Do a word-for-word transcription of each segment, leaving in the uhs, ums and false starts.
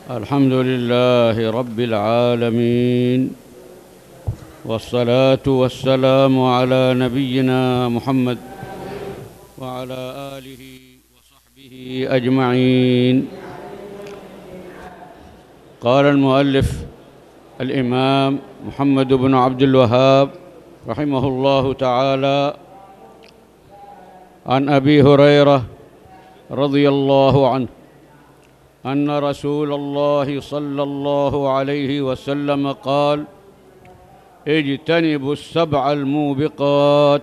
الحمد لله رب العالمين، والصلاة والسلام على نبينا محمد وعلى آله وصحبه أجمعين. قال المؤلف الإمام محمد بن عبد الوهاب رحمه الله تعالى عن أبي هريرة رضي الله عنه أن رسول الله صلى الله عليه وسلم قال: اجتنبوا السبع الموبقات.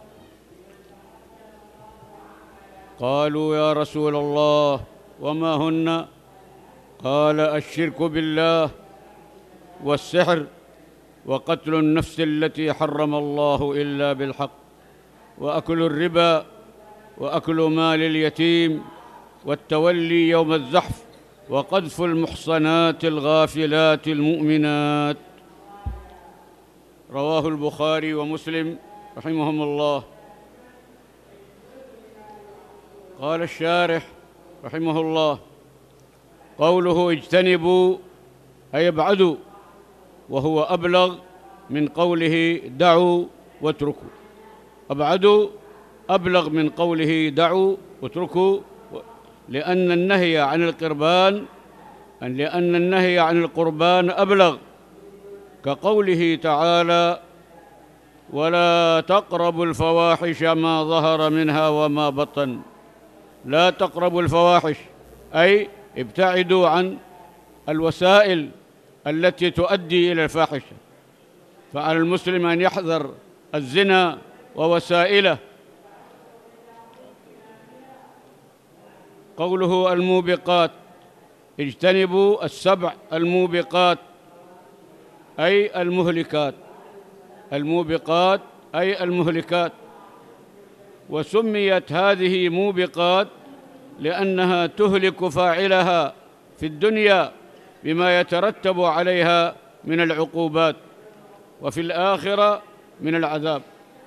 قالوا: يا رسول الله وما هن؟ قال: الشرك بالله، والسحر، وقتل النفس التي حرم الله إلا بالحق، وأكل الربا، وأكل مال اليتيم، والتولي يوم الزحف، وقذف المحصنات الغافلات المؤمنات. رواه البخاري ومسلم رحمهم الله. قال الشارح رحمه الله: قوله اجتنبوا أي ابعدوا، وهو أبلغ من قوله دعوا واتركوا. ابعدوا أبلغ من قوله دعوا واتركوا، لأن النهي عن القربان لأن النهي عن القربان أبلغ، كقوله تعالى: ولا تقربوا الفواحش ما ظهر منها وما بطن. لا تقربوا الفواحش أي ابتعدوا عن الوسائل التي تؤدي إلى الفاحشة، فعلى المسلم أن يحذر الزنا ووسائله. قوله الموبقات: اجتنبوا السبع الموبقات أي المهلكات. الموبقات أي المهلكات. وسميت هذه موبقات لأنها تهلك فاعلها في الدنيا بما يترتب عليها من العقوبات، وفي الآخرة من العذاب.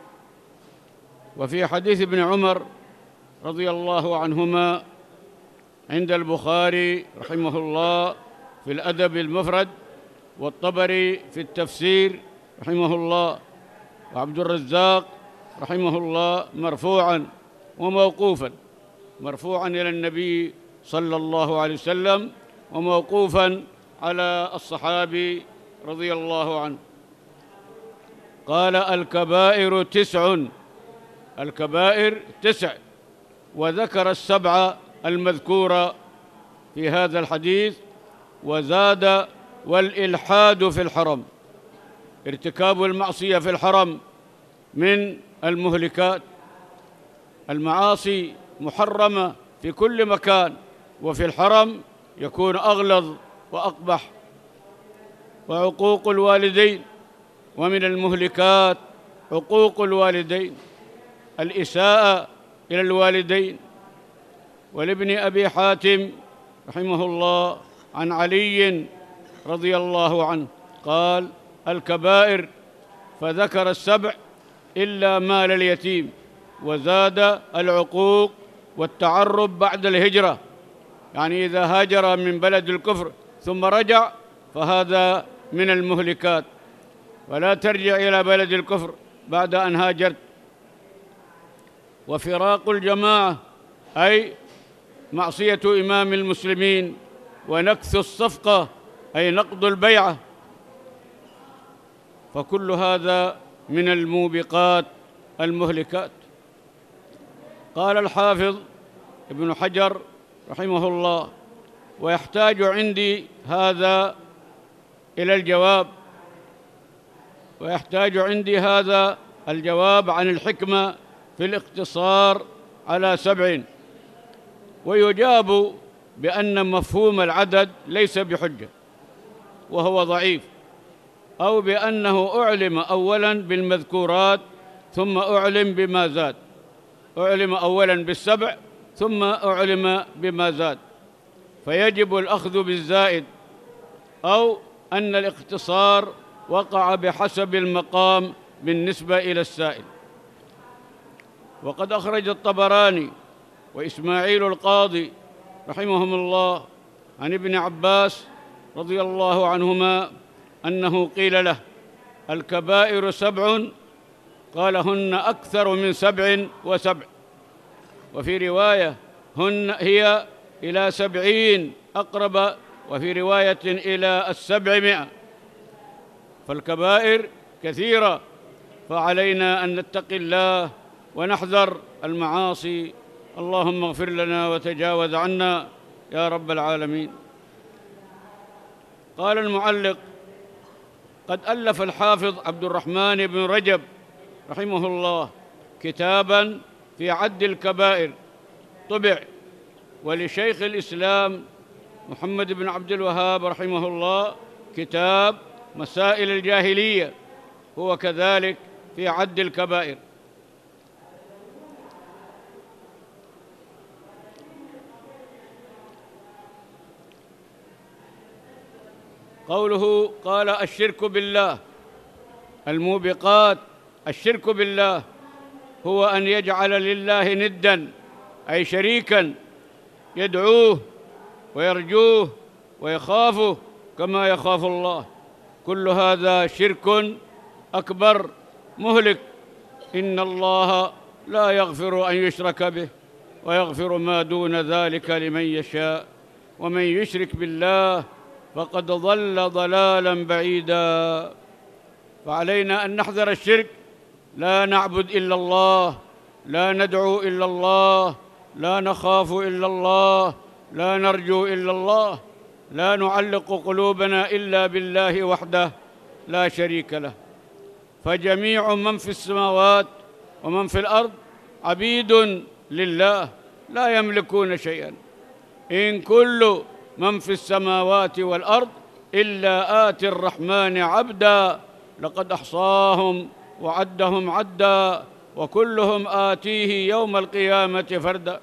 وفي حديث ابن عمر رضي الله عنهما عند البخاري رحمه الله في الأدب المفرد، والطبري في التفسير رحمه الله، وعبد الرزاق رحمه الله مرفوعاً وموقوفاً، مرفوعاً إلى النبي صلى الله عليه وسلم، وموقوفاً على الصحابي رضي الله عنه. قال: الكبائر تسع. الكبائر تسع، وذكر السبع المذكورة في هذا الحديث، وزاد: والإلحاد في الحرم. ارتكاب المعصية في الحرم من المهلكات. المعاصي محرمة في كل مكان، وفي الحرم يكون أغلظ وأقبح. وعقوق الوالدين، ومن المهلكات عقوق الوالدين، الإساءة إلى الوالدين. ولابن أبي حاتم رحمه الله عن علي رضي الله عنه قال: الكبائر، فذكر السبع إلا مال اليتيم، وزاد: العقوق والتعرب بعد الهجرة، يعني إذا هاجر من بلد الكفر ثم رجع فهذا من المهلكات، ولا ترجع إلى بلد الكفر بعد أن هاجرت. وفراق الجماعة أي معصية إمام المسلمين، ونكث الصفقة أي نقض البيعة، فكل هذا من الموبقات المهلكات. قال الحافظ ابن حجر رحمه الله: ويحتاج عندي هذا إلى الجواب ويحتاج عندي هذا الجواب عن الحكمة في الاقتصار على سبع، ويجاب بأن مفهوم العدد ليس بحجة وهو ضعيف، أو بأنه أعلم أولاً بالمذكورات ثم أعلم بما زاد. أعلم أولاً بالسبع ثم أعلم بما زاد، فيجب الأخذ بالزائد، أو أن الاقتصار وقع بحسب المقام بالنسبة إلى السائل. وقد أخرج الطبراني وإسماعيل القاضي رحمهم الله عن ابن عباس رضي الله عنهما أنه قيل له: الكبائر سبع، قال: هن أكثر من سبع وسبع. وفي رواية: هن هي إلى سبعين أقرب، وفي رواية إلى السبعمائة. فالكبائر كثيرة، فعلينا أن نتقي الله ونحذر المعاصي. اللهم اغفر لنا وتجاوز عنا يا رب العالمين. قال المعلق: قد ألف الحافظ عبد الرحمن بن رجب رحمه الله كتاباً في عد الكبائر طبع، ولشيخ الإسلام محمد بن عبد الوهاب رحمه الله كتاب مسائل الجاهلية، هو كذلك في عد الكبائر. قوله: قال: الشرك بالله. الموبقات الشرك بالله هو أن يجعل لله ندا، أي شريكا يدعوه ويرجوه ويخافه كما يخاف الله. كل هذا شرك أكبر مهلك. إن الله لا يغفر أن يشرك به ويغفر ما دون ذلك لمن يشاء، ومن يشرك بالله فقد ضل ضلالا بعيدا. فعلينا أن نحذر الشرك. لا نعبد إلا الله، لا ندعو إلا الله، لا نخاف إلا الله، لا نرجو إلا الله، لا نعلق قلوبنا إلا بالله وحده لا شريك له. فجميع من في السماوات ومن في الأرض عبيد لله لا يملكون شيئا. إن كل من في السماوات والأرض إلا آتي الرحمن عبدا، لقد أحصاهم وعدهم عدا، وكلهم آتيه يوم القيامة فردا.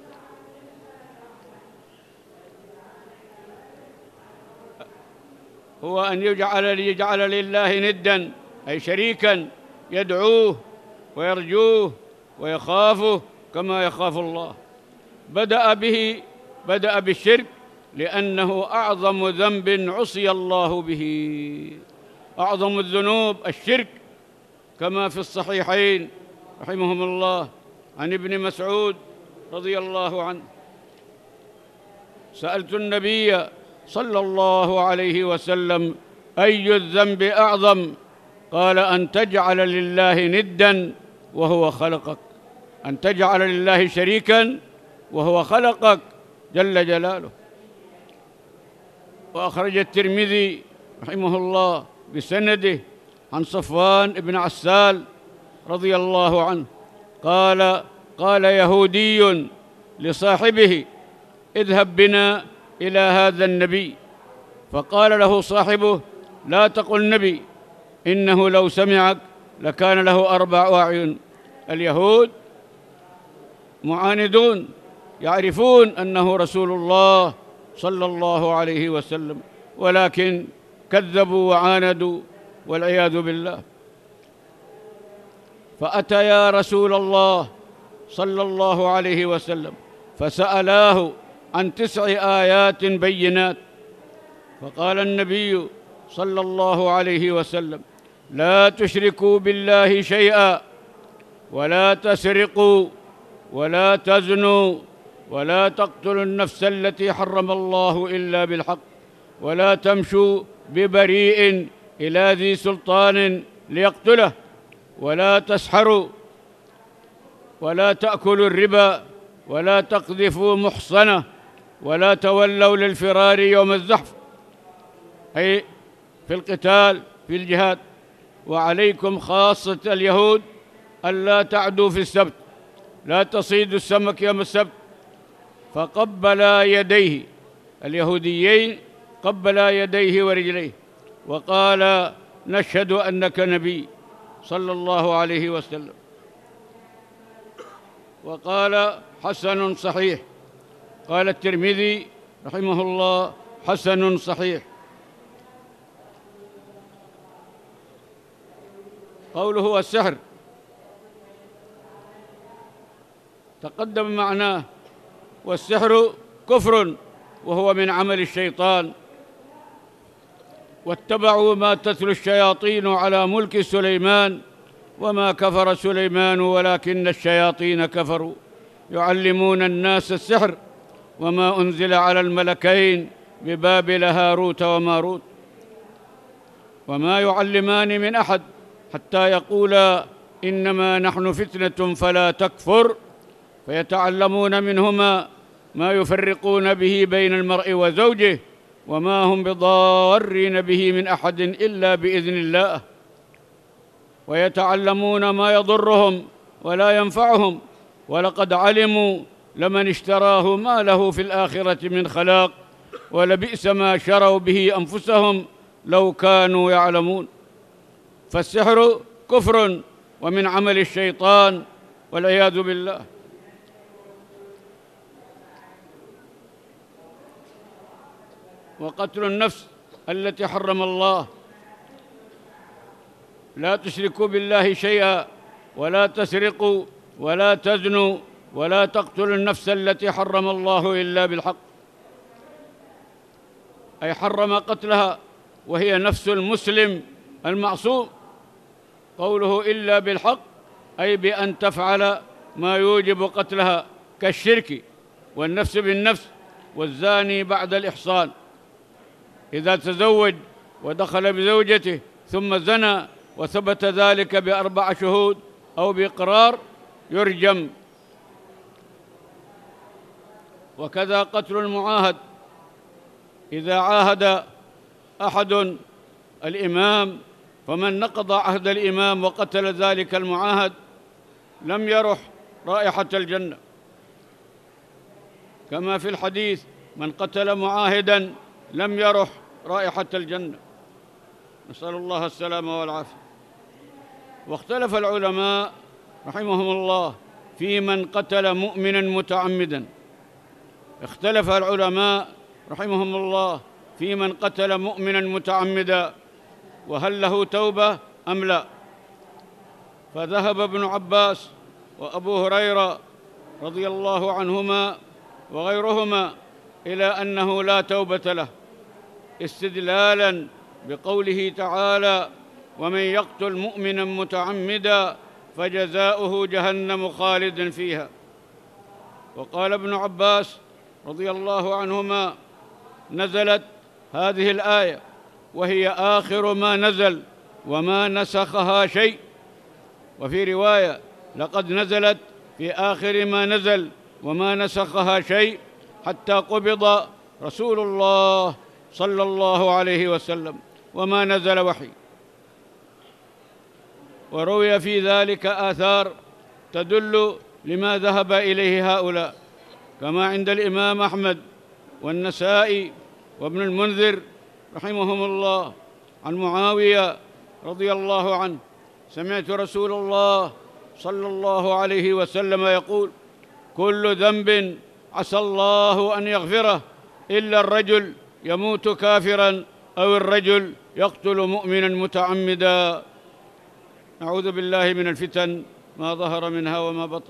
هو أن يجعل يجعل لله ندا، أي شريكا يدعوه ويرجوه ويخافه كما يخاف الله. بدأ به بدأ بالشرك لأنه أعظم ذنب عصي الله به. أعظم الذنوب الشرك، كما في الصحيحين رحمهم الله عن ابن مسعود رضي الله عنه: سألت النبي صلى الله عليه وسلم: أي الذنب أعظم؟ قال: أن تجعل لله ندا وهو خلقك، أن تجعل لله شريكا وهو خلقك جل جلاله. وأخرج الترمذي رحمه الله بسنده عن صفوان بن عسال رضي الله عنه قال: قال يهودي لصاحبه: اذهب بنا إلى هذا النبي. فقال له صاحبه: لا تقل نبي، إنه لو سمعك لكان له أربع أعين. اليهود معاندون، يعرفون أنه رسول الله صلى الله عليه وسلم، ولكن كذبوا وعاندوا والعياذ بالله. فأتيا رسول الله صلى الله عليه وسلم فسألاه عن تسع آيات بينات. فقال النبي صلى الله عليه وسلم: لا تشركوا بالله شيئا، ولا تسرقوا، ولا تزنوا، ولا تقتلوا النفس التي حرم الله إلا بالحق، ولا تمشوا ببريء إلى ذي سلطان ليقتله، ولا تسحروا، ولا تأكلوا الربا، ولا تقذفوا محصنة، ولا تولوا للفرار يوم الزحف، أي في القتال في الجهاد. وعليكم خاصة اليهود ألا تعدوا في السبت، لا تصيدوا السمك يوم السبت. فقبلا يديه، اليهوديين قبلا يديه ورجليه وقال: نشهد أنك نبي صلى الله عليه وسلم. وقال: حسن صحيح. قال الترمذي رحمه الله: حسن صحيح. قوله هو السحر تقدم معناه، والسحر كفر وهو من عمل الشيطان. واتبعوا ما تتلو الشياطين على ملك سليمان وما كفر سليمان ولكن الشياطين كفروا يعلمون الناس السحر وما أنزل على الملكين ببابل هاروت وماروت وما يعلمان من أحد حتى يقولا إنما نحن فتنة فلا تكفر فيتعلمون منهما ما يفرقون به بين المرء وزوجه وما هم بضارين به من أحد إلا بإذن الله ويتعلمون ما يضرهم ولا ينفعهم ولقد علموا لمن اشتراه ما له في الآخرة من خلاق ولبئس ما شروا به أنفسهم لو كانوا يعلمون. فالسحر كفر ومن عمل الشيطان والعياذ بالله. وقتل النفس التي حرم الله، لا تشركوا بالله شيئا ولا تسرقوا ولا تزنوا ولا تقتلوا النفس التي حرم الله إلا بالحق، أي حرم قتلها وهي نفس المسلم المعصوم. قوله إلا بالحق أي بأن تفعل ما يوجب قتلها كالشرك والنفس بالنفس والزاني بعد الإحصان إذا تزوج ودخل بزوجته ثم زنى وثبت ذلك بأربع شهود أو بإقرار يرجم. وكذا قتل المعاهد، إذا عاهد أحد الإمام فمن نقض عهد الإمام وقتل ذلك المعاهد لم يرح رائحة الجنة، كما في الحديث من قتل معاهداً لم يرح رائحة الجنة، نسأل الله السلامة والعافية. واختلف العلماء رحمهم الله في من قتل مؤمناً متعمداً، اختلف العلماء رحمهم الله في من قتل مؤمناً متعمداً وهل له توبة أم لا. فذهب ابن عباس وأبو هريرة رضي الله عنهما وغيرهما إلى أنه لا توبة له، استدلالاً بقوله تعالى ومن يقتل مؤمناً متعمداً فجزاؤه جهنم خالداً فيها. وقال ابن عباس رضي الله عنهما نزلت هذه الآية وهي آخر ما نزل وما نسخها شيء، وفي رواية لقد نزلت في آخر ما نزل وما نسخها شيء حتى قبض رسول الله صلى الله عليه وسلم وما نزل وحي. وروي في ذلك آثار تدل لما ذهب إليه هؤلاء، كما عند الإمام أحمد والنسائي وابن المنذر رحمهم الله عن معاوية رضي الله عنه سمعت رسول الله صلى الله عليه وسلم يقول كل ذنب عسى الله أن يغفره إلا الرجل يموت كافراً أو الرجل يقتل مؤمناً متعمداً. نعوذ بالله من الفتن ما ظهر منها وما بطن.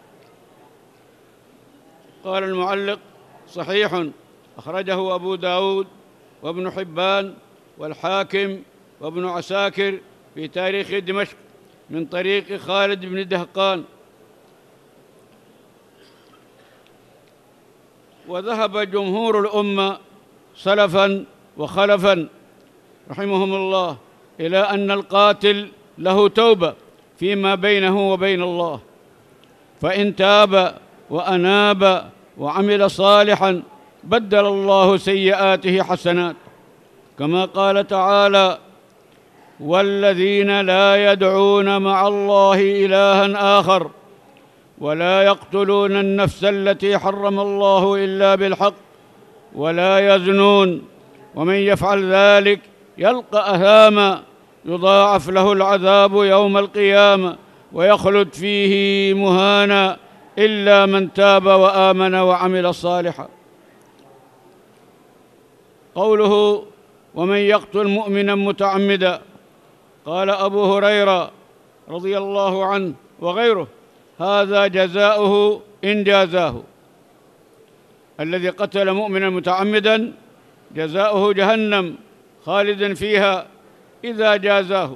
قال المعلق صحيح أخرجه أبو داود وابن حبان والحاكم وابن عساكر في تاريخ دمشق من طريق خالد بن دهقان. وذهب جمهور الأمة سلفاً وخلفاً رحمهم الله إلى أن القاتل له توبة فيما بينه وبين الله، فإن تاب وأناب وعمل صالحاً بدل الله سيئاته حسنات، كما قال تعالى والذين لا يدعون مع الله إلهاً آخر ولا يقتلون النفس التي حرم الله إلا بالحق ولا يزنون ومن يفعل ذلك يلقى أثاما يضاعف له العذاب يوم القيامة ويخلد فيه مهانا إلا من تاب وآمن وعمل صالحا. قوله ومن يقتل مؤمنا متعمدا، قال أبو هريرة رضي الله عنه وغيره هذا جزاؤه إن جازاه، الذي قتل مؤمنا متعمدا جزاؤه جهنم خالدا فيها إذا جازاه.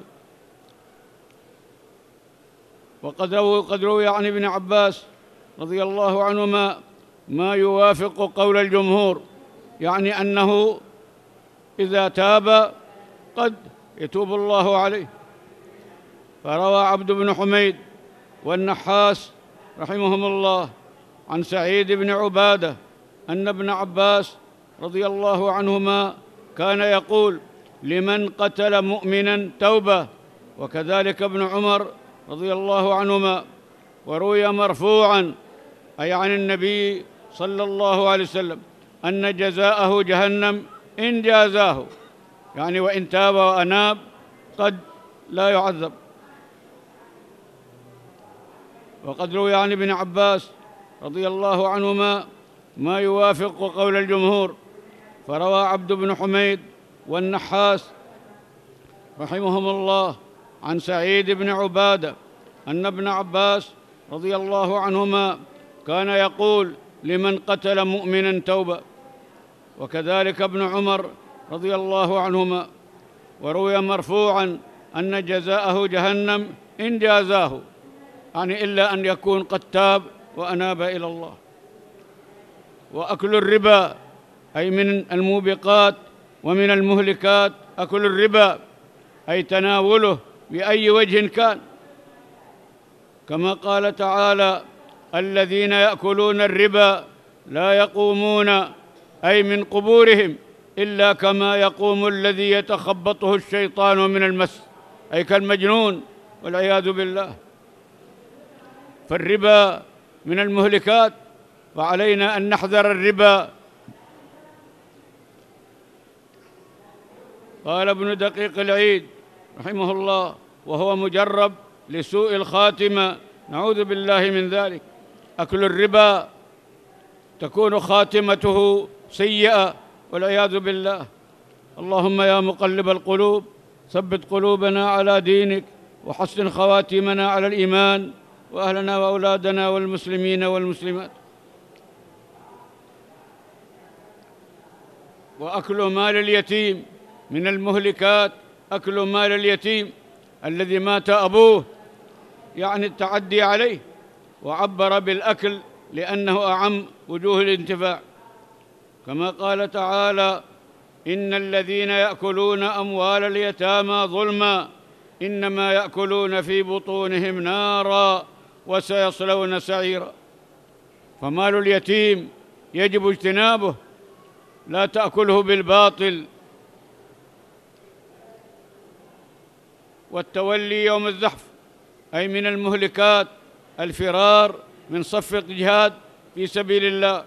وقد روي قد روي عن ابن عباس رضي الله عنهما ما يوافق قول الجمهور، يعني أنه إذا تاب قد يتوب الله عليه. فروى عبد بن حميد والنحاس رحمهم الله عن سعيد بن عبادة أن ابن عباس رضي الله عنهما كان يقول: لمن قتل مؤمنا توبة، وكذلك ابن عمر رضي الله عنهما. وروي مرفوعا أي عن النبي صلى الله عليه وسلم أن جزاءه جهنم إن جازاه، يعني وإن تاب وأناب قد لا يعذب. وقد روي عن ابن عباس رضي الله عنهما ما يوافق قول الجمهور. فروى عبد بن حميد والنحاس رحمهم الله عن سعيد بن عبادة أن ابن عباس رضي الله عنهما كان يقول: لمن قتل مؤمنا توبة، وكذلك ابن عمر رضي الله عنهما. وروي مرفوعا أن جزاءه جهنم إن جازاه، يعني إلا أن يكون قد تاب وأناب إلى الله. وأكل الربا أي من الموبقات ومن المهلكات أكل الربا، أي تناوله بأي وجه كان، كما قال تعالى: الذين يأكلون الربا لا يقومون أي من قبورهم إلا كما يقوم الذي يتخبطه الشيطان من المس، أي كالمجنون والعياذ بالله. فالربا من المهلكات، وعلينا أن نحذر الربا. قال ابن دقيق العيد رحمه الله وهو مجرب لسوء الخاتمة، نعوذ بالله من ذلك: أكل الربا تكون خاتمته سيئة والعياذ بالله. اللهم يا مقلب القلوب ثبت قلوبنا على دينك، وحسن خواتمنا على الإيمان، وأهلنا وأولادنا والمسلمين والمسلمات. وأكل مال اليتيم من المهلكات، أكل مال اليتيم الذي مات أبوه، يعني التعدي عليه، وعبر بالأكل لأنه أعم وجوه الانتفاع، كما قال تعالى: إن الذين يأكلون أموال اليتامى ظلما إنما يأكلون في بطونهم نارا وسيصلون سعيرا. فمال اليتيم يجب اجتنابه، لا تأكله بالباطل. والتولي يوم الزحف أي من المهلكات الفرار من صف الجهاد في سبيل الله،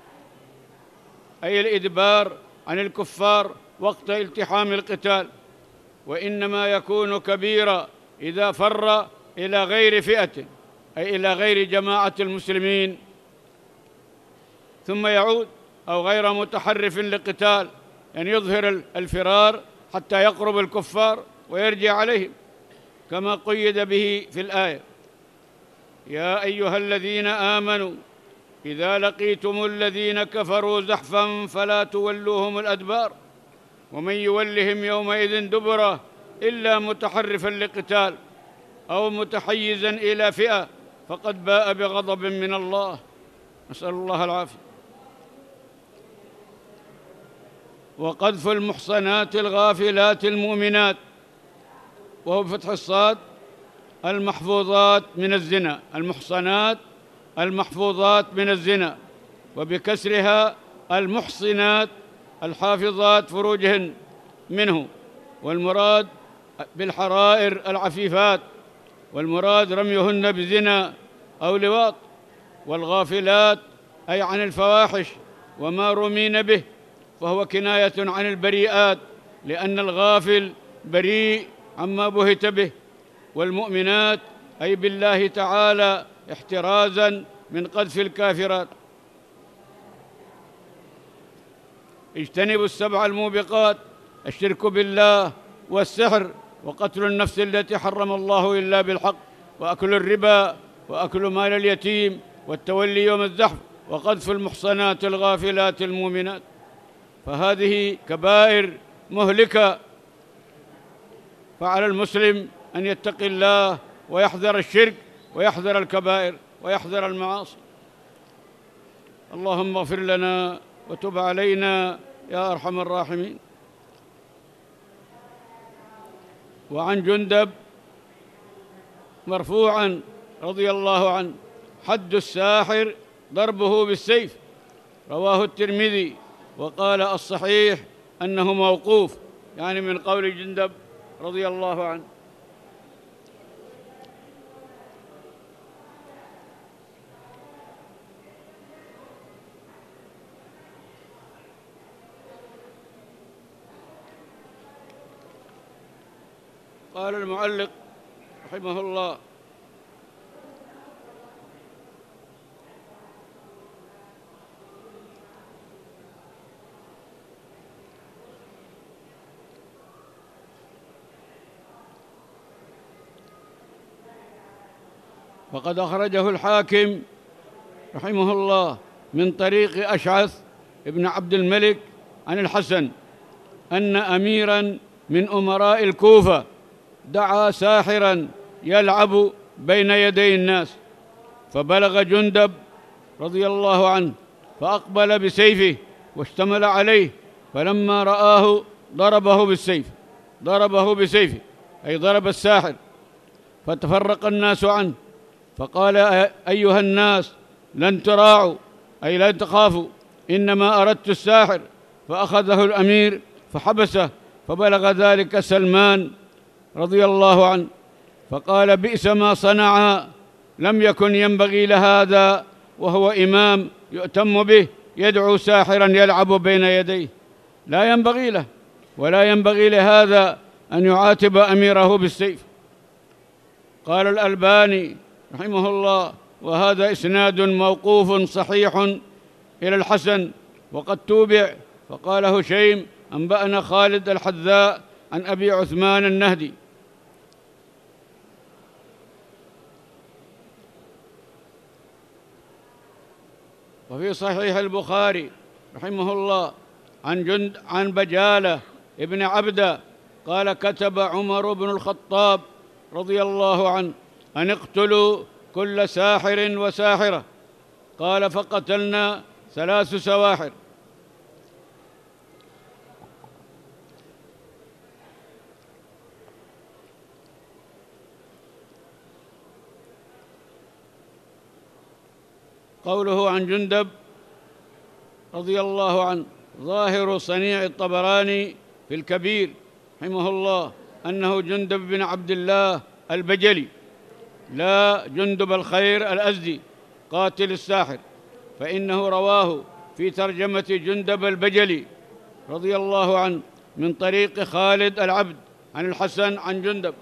أي الإدبار عن الكفار وقت التحام القتال، وإنما يكون كبيرا إذا فر إلى غير فئة، أي إلى غير جماعة المسلمين، ثم يعود، أو غير متحرف لقتال، يعني يظهر الفرار حتى يقرب الكفار ويرجع عليهم، كما قيد به في الآية: يا أيها الذين آمنوا إذا لقيتم الذين كفروا زحفا فلا تولوهم الأدبار ومن يولهم يومئذ دبره إلا متحرفا لقتال أو متحيزا إلى فئة فقد باء بغضب من الله، نسأل الله العافية. وقذف المحصنات الغافلات المؤمنات، وهو بفتح الصاد المحفوظات من الزنا، المحصنات المحفوظات من الزنا، وبكسرها المحصنات الحافظات فروجهن منه، والمراد بالحرائر العفيفات، والمراد رميهن بزنا أو لواط. والغافلات أي عن الفواحش وما رمين به، فهو كناية عن البريئات، لأن الغافل بريء عما بهت به. والمؤمنات أي بالله تعالى احترازاً من قذف الكافرات. اجتنبوا السبع الموبقات: الشرك بالله، والسحر، وقتل النفس التي حرم الله إلا بالحق، وأكل الربا، وأكل مال اليتيم، والتولي يوم الزحف، وقذف المحصنات الغافلات المؤمنات، فهذه كبائر مهلكة. فعلى المسلم أن يتقي الله ويحذر الشرك ويحذر الكبائر ويحذر المعاصي. اللهم اغفر لنا وتب علينا يا أرحم الراحمين. وعن جندب مرفوعا رضي الله عنه: حد الساحر ضربه بالسيف. رواه الترمذي، وقال الصحيح أنه موقوف، يعني من قول جندب رضي الله عنه. قال المعلق رحمه الله: وقد أخرجه الحاكم رحمه الله من طريق أشعث ابن عبد الملك عن الحسن أن أميراً من أمراء الكوفة دعا ساحراً يلعب بين يدي الناس، فبلغ جندب رضي الله عنه فأقبل بسيفه واشتمل عليه، فلما رآه ضربه بالسيف ضربه بسيفه أي ضرب الساحر، فتفرق الناس عنه، فقال: أيها الناس، لن تراعوا أي لن تخافوا، إنما أردت الساحر. فأخذه الأمير فحبسه، فبلغ ذلك سلمان رضي الله عنه فقال: بئس ما صنع، لم يكن ينبغي لهذا وهو إمام يؤتم به يدعو ساحرا يلعب بين يديه، لا ينبغي له ولا ينبغي لهذا أن يعاتب أميره بالسيف. قال الألباني رحمه الله: وهذا إسناد موقوف صحيح إلى الحسن، وقد توبع. فقال هشيم: أنبأنا خالد الحذاء عن أبي عثمان النهدي. وفي صحيح البخاري رحمه الله عن جند عن بجالة ابن عبدة قال: كتب عمر بن الخطاب رضي الله عنه أن اقتلوا كل ساحر وساحرة. قال: فقتلنا ثلاث سواحر. قوله عن جندب رضي الله عنه: ظاهر صنيع الطبراني في الكبير رحمه الله أنه جندب بن عبد الله البجلي، لا جندب الخير الأزدي قاتل الساحر، فإنه رواه في ترجمة جندب البجلي رضي الله عنه من طريق خالد العبد عن الحسن عن جندب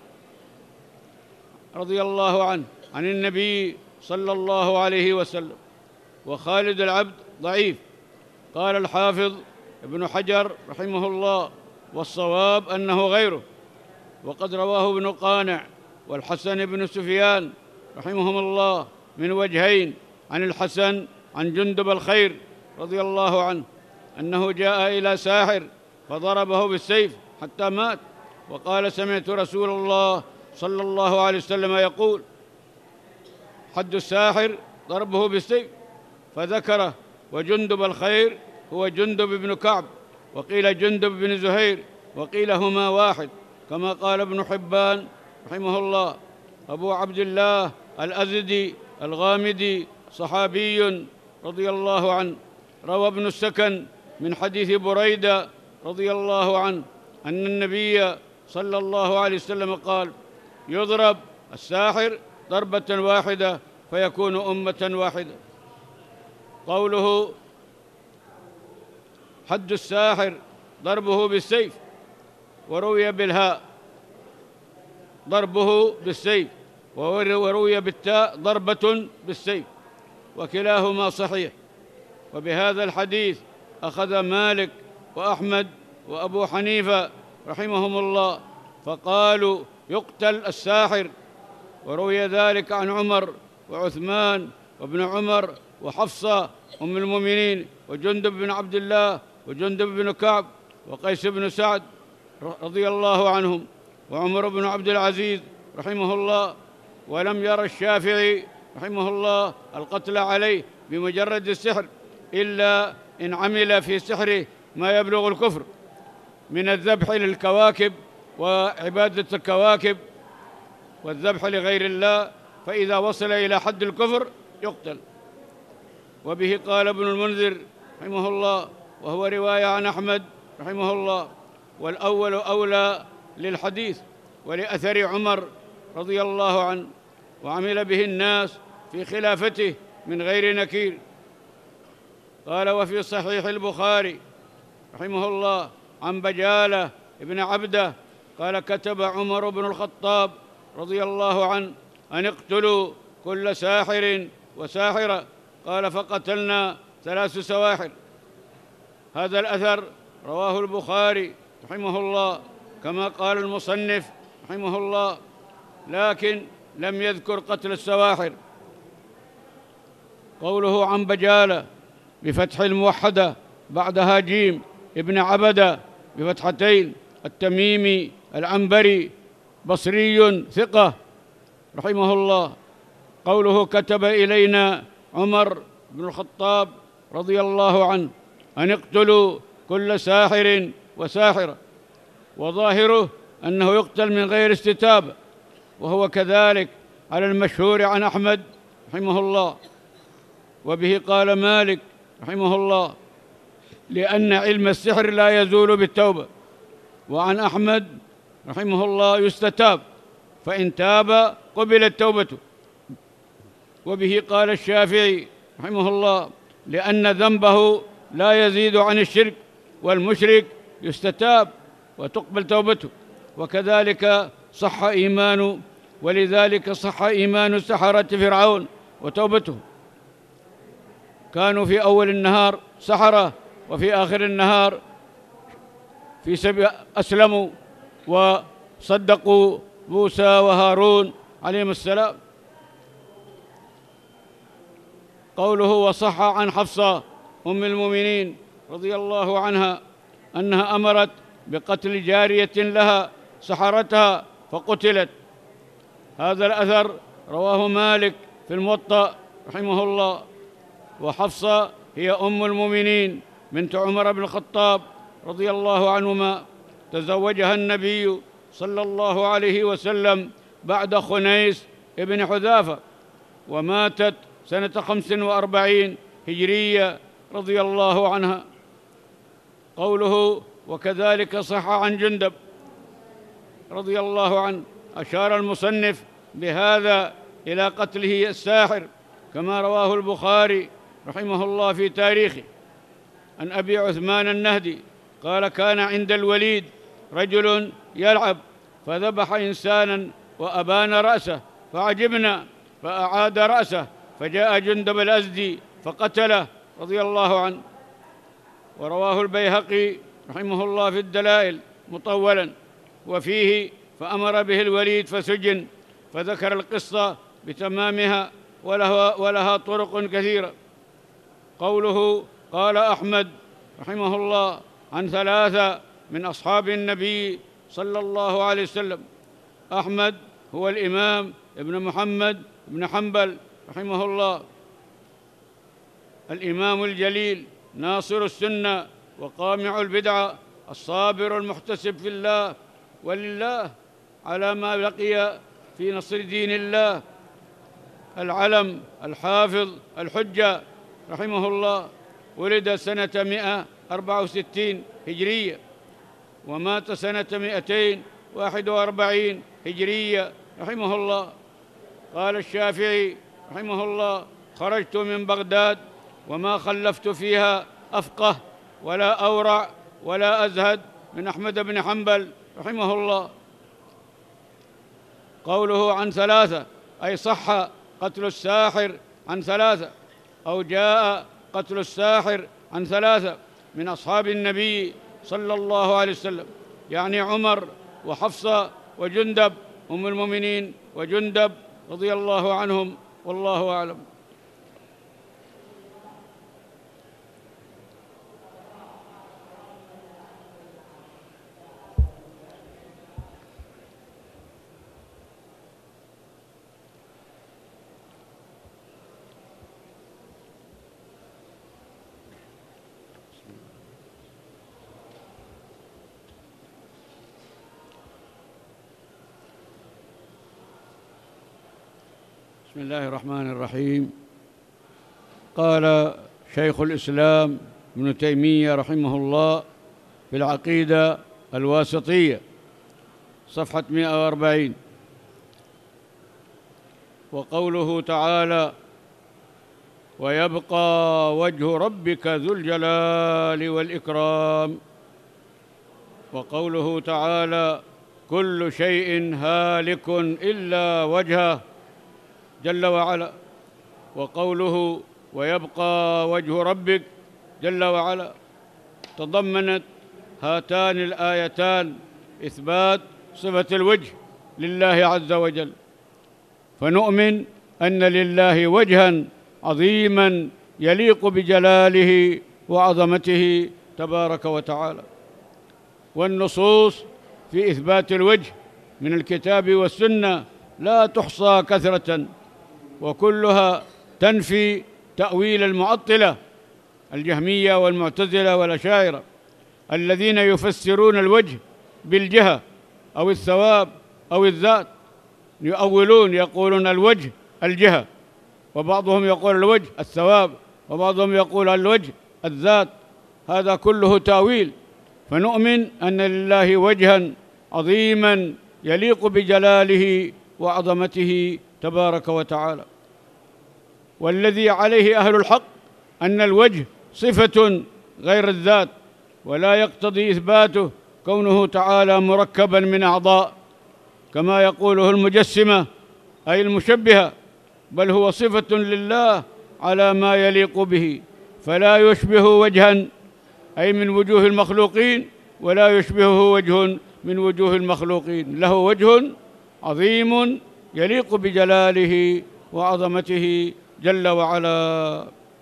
رضي الله عنه عن النبي صلى الله عليه وسلم. وخالد العبد ضعيف. قال الحافظ ابن حجر رحمه الله: والصواب أنه غيره. وقد رواه ابن قانع والحسن بن سفيان رحمهم الله من وجهين عن الحسن عن جندب الخير رضي الله عنه أنه جاء إلى ساحر فضربه بالسيف حتى مات، وقال: سمعت رسول الله صلى الله عليه وسلم يقول: حد الساحر ضربه بالسيف، فذكره. وجندب الخير هو جندب بن كعب، وقيل جندب بن زهير، وقيل هما واحد، كما قال ابن حبان رحمه الله. أبو عبد الله الأزدي الغامدي صحابي رضي الله عنه. روى ابن السكن من حديث بريدة رضي الله عنه أن النبي صلى الله عليه وسلم قال: يضرب الساحر ضربة واحدة فيكون أمة واحدة. قوله حد الساحر ضربه بالسيف، وروي بالهاء ضربه بالسيف، وروي بالتاء ضربة بالسيف، وكلاهما صحيح. وبهذا الحديث أخذ مالك وأحمد وأبو حنيفة رحمهم الله، فقالوا يقتل الساحر. وروي ذلك عن عمر وعثمان وابن عمر وحفصة أم المؤمنين، وجندب بن عبد الله، وجندب بن كعب، وقيس بن سعد رضي الله عنهم، وعمر بن عبد العزيز رحمه الله. ولم ير الشافعي رحمه الله القتل عليه بمجرد السحر إلا إن عمل في سحره ما يبلغ الكفر من الذبح للكواكب وعبادة الكواكب والذبح لغير الله، فإذا وصل إلى حد الكفر يقتل. وبه قال ابن المنذر رحمه الله، وهو رواية عن أحمد رحمه الله، والأول أولى للحديث ولأثر عمر رضي الله عنه، وعمل به الناس في خلافته من غير نكير. قال: وفي صحيح البخاري رحمه الله عن بجالة ابن عبده قال: كتب عمر بن الخطاب رضي الله عنه أن اقتلوا كل ساحر وساحرة. قال: فقتلنا ثلاث سواحر. هذا الأثر رواه البخاري رحمه الله كما قال المصنف رحمه الله، لكن لم يذكر قتل السواحر. قوله عن بجالة بفتح الموحدة بعدها جيم ابن عبدة بفتحتين التميمي العنبري بصري ثقة رحمه الله. قوله كتب إلينا عمر بن الخطاب رضي الله عنه أن اقتلوا كل ساحر وساحرة، وظاهره أنه يقتل من غير استتابة، وهو كذلك على المشهور عن أحمد رحمه الله. وبه قال مالك رحمه الله: لأن علم السحر لا يزول بالتوبة. وعن أحمد رحمه الله: يستتاب، فإن تاب قبلت توبته. وبه قال الشافعي رحمه الله: لأن ذنبه لا يزيد عن الشرك، والمشرك يستتاب وتقبل توبته. وكذلك صح إيمان ولذلك صح إيمان سحرة فرعون وتوبته. كانوا في أول النهار سحرة، وفي آخر النهار في سبيل أسلموا وصدقوا موسى وهارون عليهم السلام. قوله وصح عن حفصة أم المؤمنين رضي الله عنها أنها أمرت بقتل جارية لها سحرتها فقتلت. هذا الأثر رواه مالك في الموطأ رحمه الله. وحفصة هي أم المؤمنين بنت عمر بن الخطاب رضي الله عنهما، تزوجها النبي صلى الله عليه وسلم بعد خنيس ابن حذافة، وماتت سنة خمس وأربعين هجرية رضي الله عنها. قوله وكذلك صح عن جندب رضي الله عنه، أشار المصنف بهذا إلى قتله الساحر كما رواه البخاري رحمه الله في تاريخه عن أبي عثمان النهدي قال: كان عند الوليد رجل يلعب فذبح إنسانا وأبان رأسه فعجبنا فأعاد رأسه، فجاء جندب الأزدي فقتله رضي الله عنه. ورواه البيهقي رحمه الله في الدلائل مطولا، وفيه فأمر به الوليد فسجن، فذكر القصة بتمامها ولها, ولها طرق كثيرة. قوله قال أحمد رحمه الله عن ثلاثة من أصحاب النبي صلى الله عليه وسلم. أحمد هو الإمام ابن محمد بن حنبل رحمه الله، الإمام الجليل ناصر السنة وقامع البدعة، الصابر المحتسب في الله ولله على ما لقي في نصر دين الله، العلم الحافظ الحجة رحمه الله. ولد سنة مئة وأربعة وستين هجرية ومات سنة مئتين وواحد وأربعين هجرية رحمه الله. قال الشافعي رحمه الله: خرجت من بغداد وما خلفت فيها أفقه ولا أورع ولا أزهد من أحمد بن حنبل رحمه الله. قوله عن ثلاثة أي صح قتل الساحر عن ثلاثة، أو جاء قتل الساحر عن ثلاثة من أصحاب النبي صلى الله عليه وسلم، يعني عمر وحفصة وجندب أم المؤمنين وجندب رضي الله عنهم، والله أعلم. بسم الله الرحمن الرحيم. قال شيخ الإسلام ابن تيمية رحمه الله في العقيدة الواسطية صفحة مئة وأربعين: وقوله تعالى: ويبقى وجه ربك ذو الجلال والإكرام. وقوله تعالى: كل شيء هالك إلا وجهه جل وعلا. وقوله: ويبقى وجه ربك جل وعلا، تضمنت هاتان الآيتان إثبات صفة الوجه لله عز وجل، فنؤمن أن لله وجها عظيما يليق بجلاله وعظمته تبارك وتعالى. والنصوص في إثبات الوجه من الكتاب والسنة لا تحصى كثرة، وكلها تنفي تأويل المعطلة الجهمية والمعتزلة والأشاعرة الذين يفسرون الوجه بالجهة أو الثواب أو الذات. يؤولون، يقولون الوجه الجهة، وبعضهم يقول الوجه الثواب، وبعضهم يقول الوجه الذات. هذا كله تأويل. فنؤمن أن لله وجها عظيما يليق بجلاله وعظمته تبارك وتعالى. والذي عليه أهل الحق أن الوجه صفة غير الذات، ولا يقتضي إثباته كونه تعالى مركبا من أعضاء كما يقوله المجسمة أي المشبهة، بل هو صفة لله على ما يليق به، فلا يشبه وجها أي من وجوه المخلوقين، ولا يشبهه وجه من وجوه المخلوقين. له وجه عظيم يليق بجلاله وعظمته جل وعلا.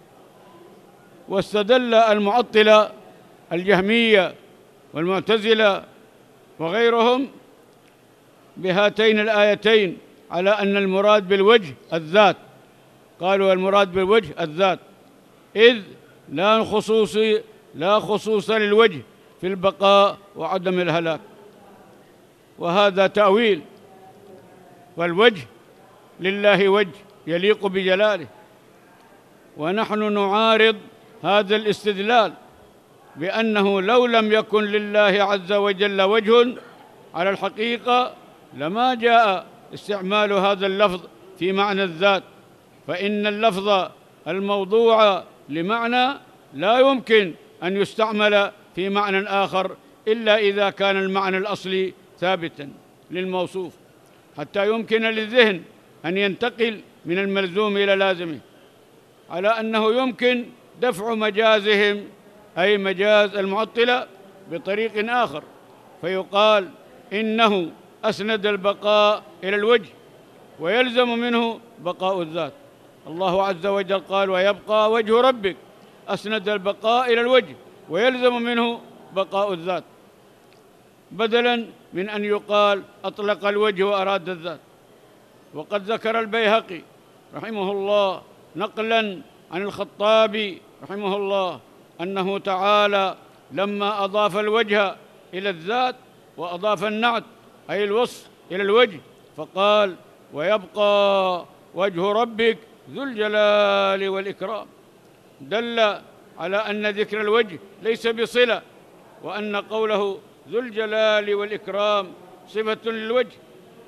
واستدل المعطلة الجهمية والمعتزلة وغيرهم بهاتين الآيتين على أن المراد بالوجه الذات. قالوا المراد بالوجه الذات، إذ لا خصوص لا خصوص للوجه في البقاء وعدم الهلاك، وهذا تأويل. والوجه لله وجه يليق بجلاله، ونحن نعارض هذا الاستدلال بأنه لو لم يكن لله عز وجل وجه على الحقيقة لما جاء استعمال هذا اللفظ في معنى الذات، فإن اللفظ الموضوع لمعنى لا يمكن أن يستعمل في معنى آخر إلا إذا كان المعنى الأصلي ثابتاً للموصوف، حتى يمكن للذهن أن ينتقل من الملزوم إلى لازمه، على أنه يمكن دفع مجازهم أي مجاز المعطلة بطريق آخر، فيقال إنه أسند البقاء إلى الوجه ويلزم منه بقاء الذات. الله عز وجل قال: ويبقى وجه ربك، أسند البقاء إلى الوجه ويلزم منه بقاء الذات، بدلاً من أن يقال أطلق الوجه وأراد الذات. وقد ذكر البيهقي رحمه الله نقلاً عن الخطابي رحمه الله أنه تعالى لما أضاف الوجه إلى الذات وأضاف النعت أي الوصف إلى الوجه فقال: ويبقى وجه ربك ذو الجلال والإكرام، دل على أن ذكر الوجه ليس بصلة، وأن قوله ذو الجلال والإكرام صفة للوجه،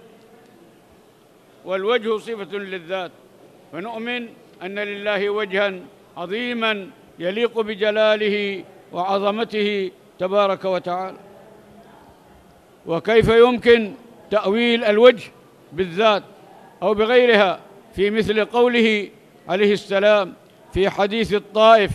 والوجه صفة للذات. فنؤمن أن لله وجها عظيما يليق بجلاله وعظمته تبارك وتعالى. وكيف يمكن تأويل الوجه بالذات أو بغيرها في مثل قوله عليه السلام في حديث الطائف: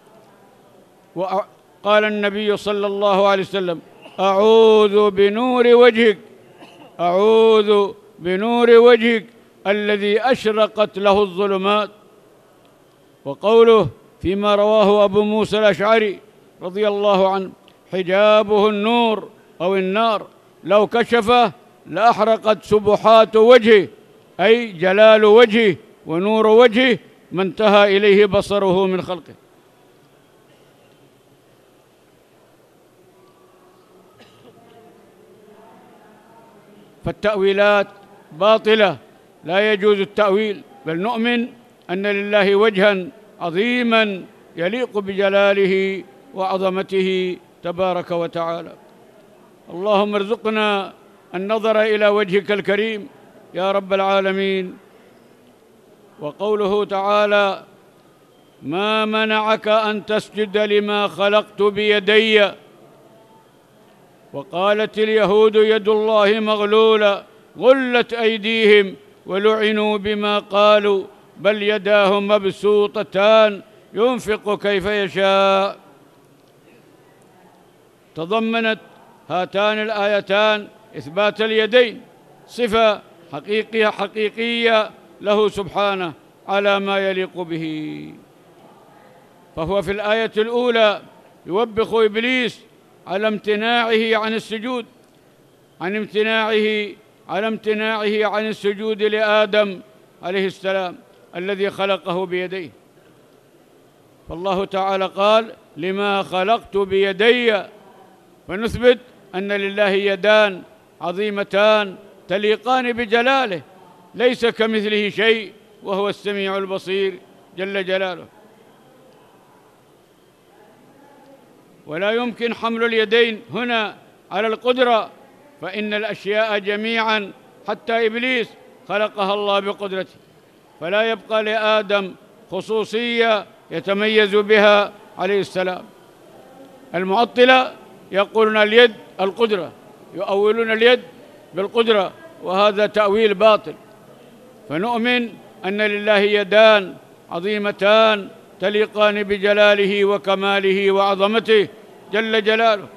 وقال النبي صلى الله عليه وسلم: أعوذ بنور وجهك أعوذ بنور وجهك الذي أشرقت له الظلمات. وقوله فيما رواه أبو موسى الأشعري رضي الله عنه: حجابه النور أو النار، لو كشفه لأحرقت سبحات وجهه، أي جلال وجهه ونور وجهه ما انتهى إليه بصره من خلقه. فالتأويلات باطلة، لا يجوز التأويل بل نؤمن أن لله وجها عظيما يليق بجلاله وعظمته تبارك وتعالى. اللهم ارزقنا النظر إلى وجهك الكريم يا رب العالمين. وقوله تعالى: ما منعك أن تسجد لما خلقت بيدي. وقالت اليهود يد الله مغلولة غلت أيديهم ولعنوا بما قالوا بل يداه مبسوطتان ينفق كيف يشاء. تضمنت هاتان الآيتان إثبات اليدين صفة حقيقية حقيقية له سبحانه على ما يليق به. فهو في الآية الأولى يوبخ إبليس على امتناعه عن السجود عن امتناعه على امتناعه عن السجود لآدم عليه السلام الذي خلقه بيديه. فالله تعالى قال: لما خلقت بيدي، فنثبت أن لله يدان عظيمتان تليقان بجلاله، ليس كمثله شيء وهو السميع البصير جل جلاله. ولا يمكن حمل اليدين هنا على القدرة، فإن الأشياء جميعا حتى إبليس خلقها الله بقدرته، فلا يبقى لآدم خصوصية يتميز بها عليه السلام. المعطلة يقولون اليد القدرة، يؤولون اليد بالقدرة، وهذا تأويل باطل. فنؤمن أن لله يدان عظيمتان تليقان بجلاله وكماله وعظمته جل جلاله.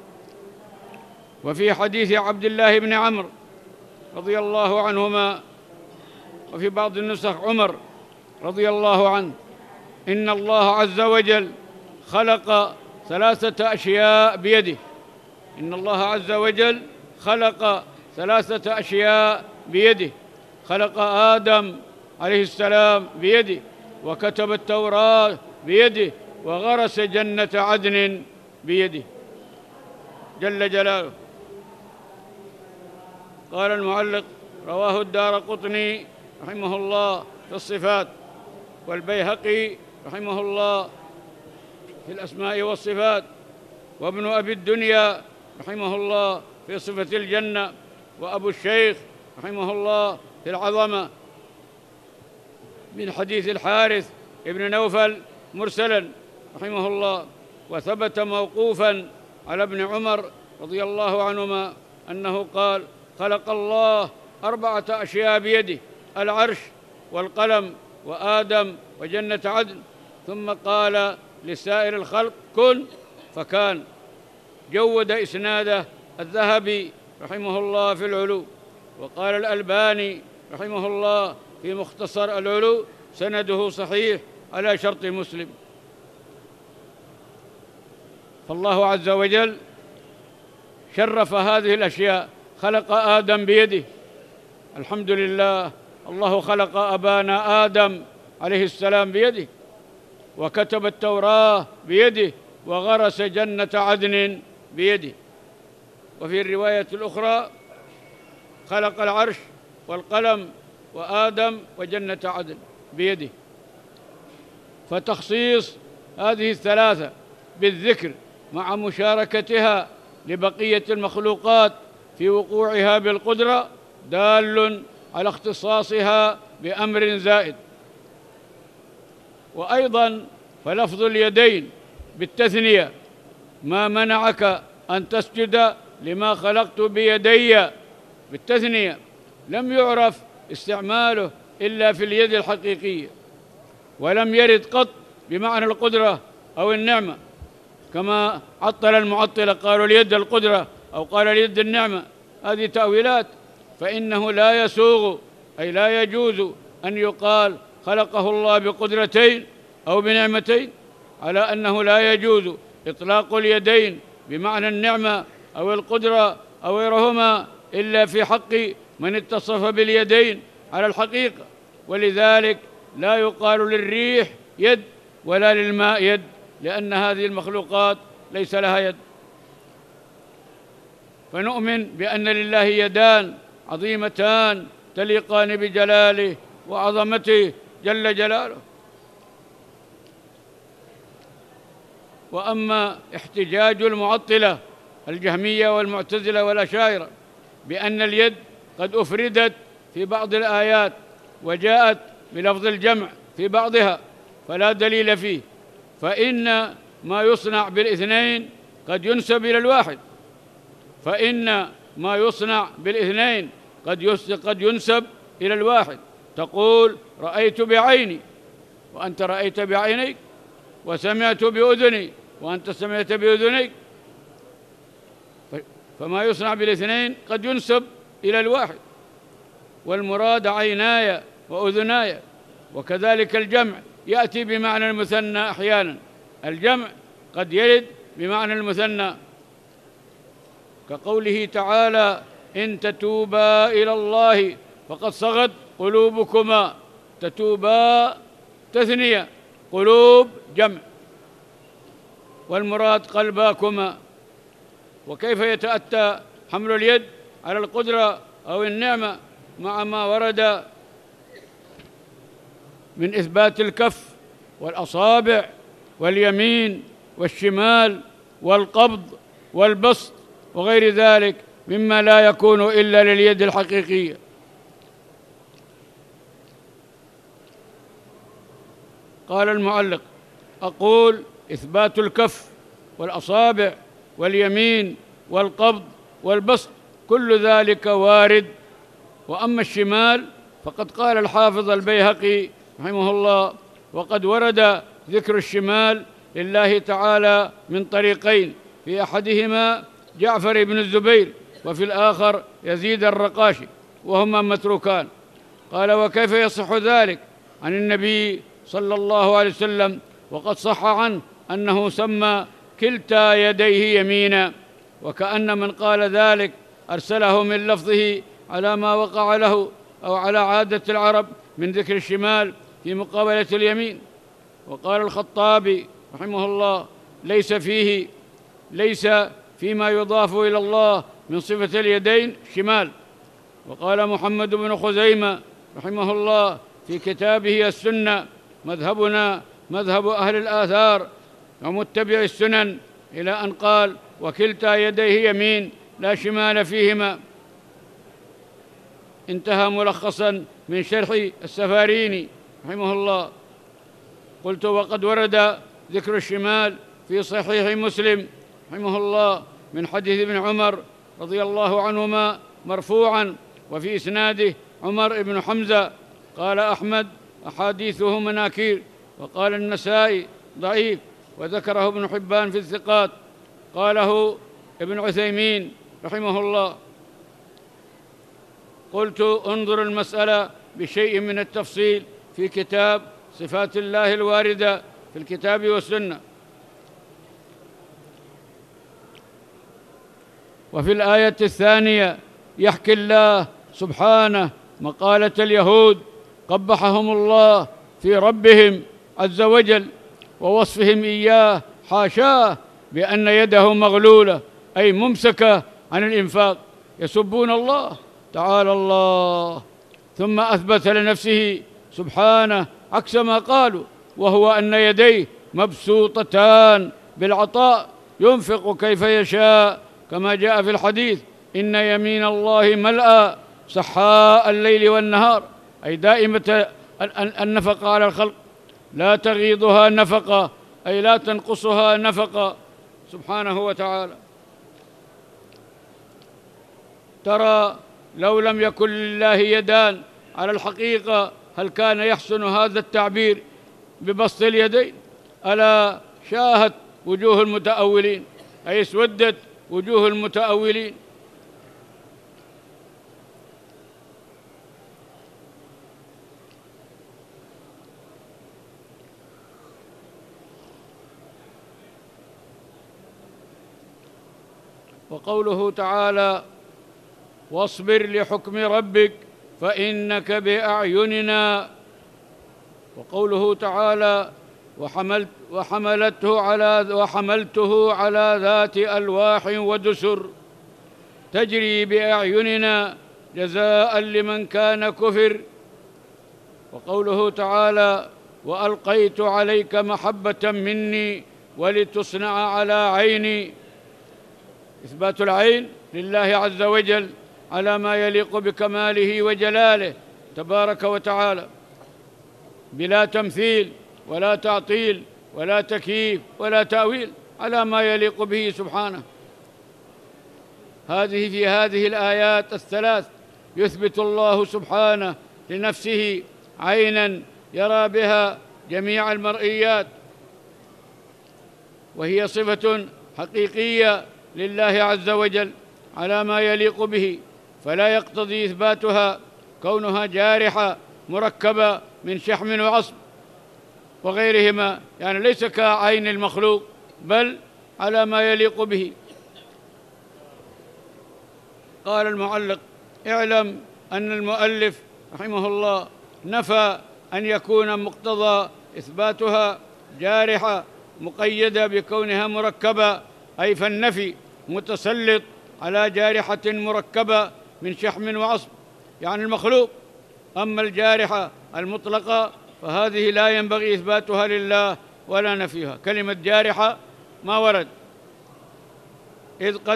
وفي حديث عبد الله بن عمرو رضي الله عنهما، وفي بعض النسخ عمر رضي الله عنه، إن الله عز وجل خلق ثلاثة أشياء بيده. إن الله عز وجل خلق ثلاثة أشياء بيده: خلق آدم عليه السلام بيده، وكتب التوراة بيده، وغرس جنة عدن بيده جل جلاله. قال المعلق: رواه الدارقطني رحمه الله في الصفات، والبيهقي رحمه الله في الأسماء والصفات، وابن أبي الدنيا رحمه الله في صفة الجنة، وأبو الشيخ رحمه الله في العظمة، من حديث الحارث ابن نوفل مرسلا رحمه الله. وثبت موقوفا على ابن عمر رضي الله عنهما أنه قال: خلق الله أربعة أشياء بيده: العرش والقلم وآدم وجنة عدن، ثم قال لسائر الخلق: كن فكان. جود إسناده الذهبي رحمه الله في العلو. وقال الألباني رحمه الله في مختصر العلو: سنده صحيح على شرط مسلم. فالله عز وجل شرف هذه الأشياء. خلق آدم بيده، الحمد لله، الله خلق أبانا آدم عليه السلام بيده، وكتب التوراة بيده، وغرس جنة عدن بيده. وفي الرواية الأخرى: خلق العرش والقلم وآدم وجنة عدن بيده. فتخصيص هذه الثلاثة بالذكر مع مشاركتها لبقية المخلوقات في وقوعها بالقدرة دال على اختصاصها بأمر زائد. وأيضا فلفظ اليدين بالتثنية: ما منعك أن تسجد لما خلقت بيدي، بالتثنية، لم يعرف استعماله إلا في اليد الحقيقية، ولم يرد قط بمعنى القدرة أو النعمة، كما عطل المعطلة قالوا اليد القدرة أو قال اليد النعمة. هذه تأويلات. فإنه لا يسوغ أي لا يجوز أن يقال خلقه الله بقدرتين أو بنعمتين، على أنه لا يجوز إطلاق اليدين بمعنى النعمة أو القدرة أو غيرهما إلا في حق من اتصف باليدين على الحقيقة. ولذلك لا يقال للريح يد ولا للماء يد، لأن هذه المخلوقات ليس لها يد. فنؤمن بأن لله يدان عظيمتان تليقان بجلاله وعظمته جل جلاله. وأما احتجاج المعطلة الجهمية والمعتزلة والأشاعرة بأن اليد قد أفردت في بعض الآيات وجاءت بلفظ الجمع في بعضها فلا دليل فيه، فإن ما يصنع بالاثنين قد ينسب إلى الواحد، فإن ما يصنع بالاثنين قد ينسب إلى الواحد. تقول رأيت بعيني وأنت رأيت بعينيك، وسمعت بأذني وأنت سمعت بأذنيك، فما يصنع بالاثنين قد ينسب إلى الواحد، والمراد عيناي وأذناي. وكذلك الجمع يأتي بمعنى المثنى أحيانا، الجمع قد يرد بمعنى المثنى، كقوله تعالى إن تتوبا إلى الله فقد صغت قلوبكما. تتوبا تثنية، قلوب جمع، والمراد قلباكما. وكيف يتأتى حمل اليد على القدرة أو النعمة مع ما ورد من إثبات الكف والأصابع واليمين والشمال والقبض والبسط وغير ذلك مما لا يكون إلا لليد الحقيقية. قال المعلق أقول إثبات الكف والأصابع واليمين والقبض والبسط كل ذلك وارد. وأما الشمال فقد قال الحافظ البيهقي رحمه الله وقد ورد ذكر الشمال لله تعالى من طريقين، في أحدهما جعفر بن الزبير وفي الآخر يزيد الرقاشي وهما متروكان. قال وكيف يصح ذلك عن النبي صلى الله عليه وسلم وقد صح عنه أنه سمى كلتا يديه يمينا، وكأن من قال ذلك أرسله من لفظه على ما وقع له أو على عادة العرب من ذكر الشمال في مقابلة اليمين. وقال الخطابي رحمه الله ليس فيه ليس فيما يضاف إلى الله من صفة اليدين شمال. وقال محمد بن خزيمة رحمه الله في كتابه السنة مذهبنا مذهب أهل الآثار ومتبع السنن، إلى أن قال وكلتا يديه يمين لا شمال فيهما. انتهى ملخصا من شرح السفاريني رحمه الله. قلت وقد ورد ذكر الشمال في صحيح مسلم رحمه الله من حديث ابن عمر رضي الله عنهما مرفوعا، وفي إسناده عمر بن حمزة. قال أحمد أحاديثه مناكير، وقال النسائي ضعيف، وذكره ابن حبان في الثقات. قاله ابن عثيمين رحمه الله. قلت انظر المسألة بشيء من التفصيل في كتاب صفات الله الواردة في الكتاب والسنة. وفي الآية الثانية يحكي الله سبحانه مقالة اليهود قبحهم الله في ربهم عز وجل ووصفهم إياه حاشاه بأن يده مغلولة أي ممسكة عن الإنفاق، يسبون الله تعالى الله، ثم أثبت لنفسه سبحانه عكس ما قالوا، وهو أن يديه مبسوطتان بالعطاء ينفق كيف يشاء، كما جاء في الحديث إن يمين الله ملأى سحاء الليل والنهار، أي دائمة النفقة على الخلق، لا تغيضها نفقة أي لا تنقصها نفقة سبحانه وتعالى. ترى لو لم يكن لله يدان على الحقيقة هل كان يحسن هذا التعبير ببسط اليدين؟ ألا شاهت وجوه المتأولين، أي اسودت وجوه المتأولين. وقوله تعالى واصبر لحكم ربك فإنك بأعيننا، وقوله تعالى وحملت وحملته على وحملته على ذات ألواح ودسر تجري بأعيننا جزاء لمن كان كفر. وقوله تعالى: وألقيت عليك محبة مني ولتصنع على عيني. إثبات العين لله عز وجل على ما يليق بكماله وجلاله تبارك وتعالى، بلا تمثيل ولا تعطيل ولا تكييف ولا تأويل، على ما يليق به سبحانه. هذه في هذه الآيات الثلاث يثبت الله سبحانه لنفسه عينا يرى بها جميع المرئيات، وهي صفة حقيقية لله عز وجل على ما يليق به، فلا يقتضي إثباتها كونها جارحة مركبة من شحم وعصب وغيرهما، يعني ليس كعين المخلوق، بل على ما يليق به. قال المعلق: اعلم أن المؤلف رحمه الله نفى أن يكون مقتضى إثباتها جارحة مقيدة بكونها مركبة، أي فالنفي متسلط على جارحة مركبة من شحم وعصب، يعني المخلوق. أما الجارحة المطلقة فهذه لا ينبغي إثباتها لله ولا نفيها. كلمة جارحة ما ورد، إذ قد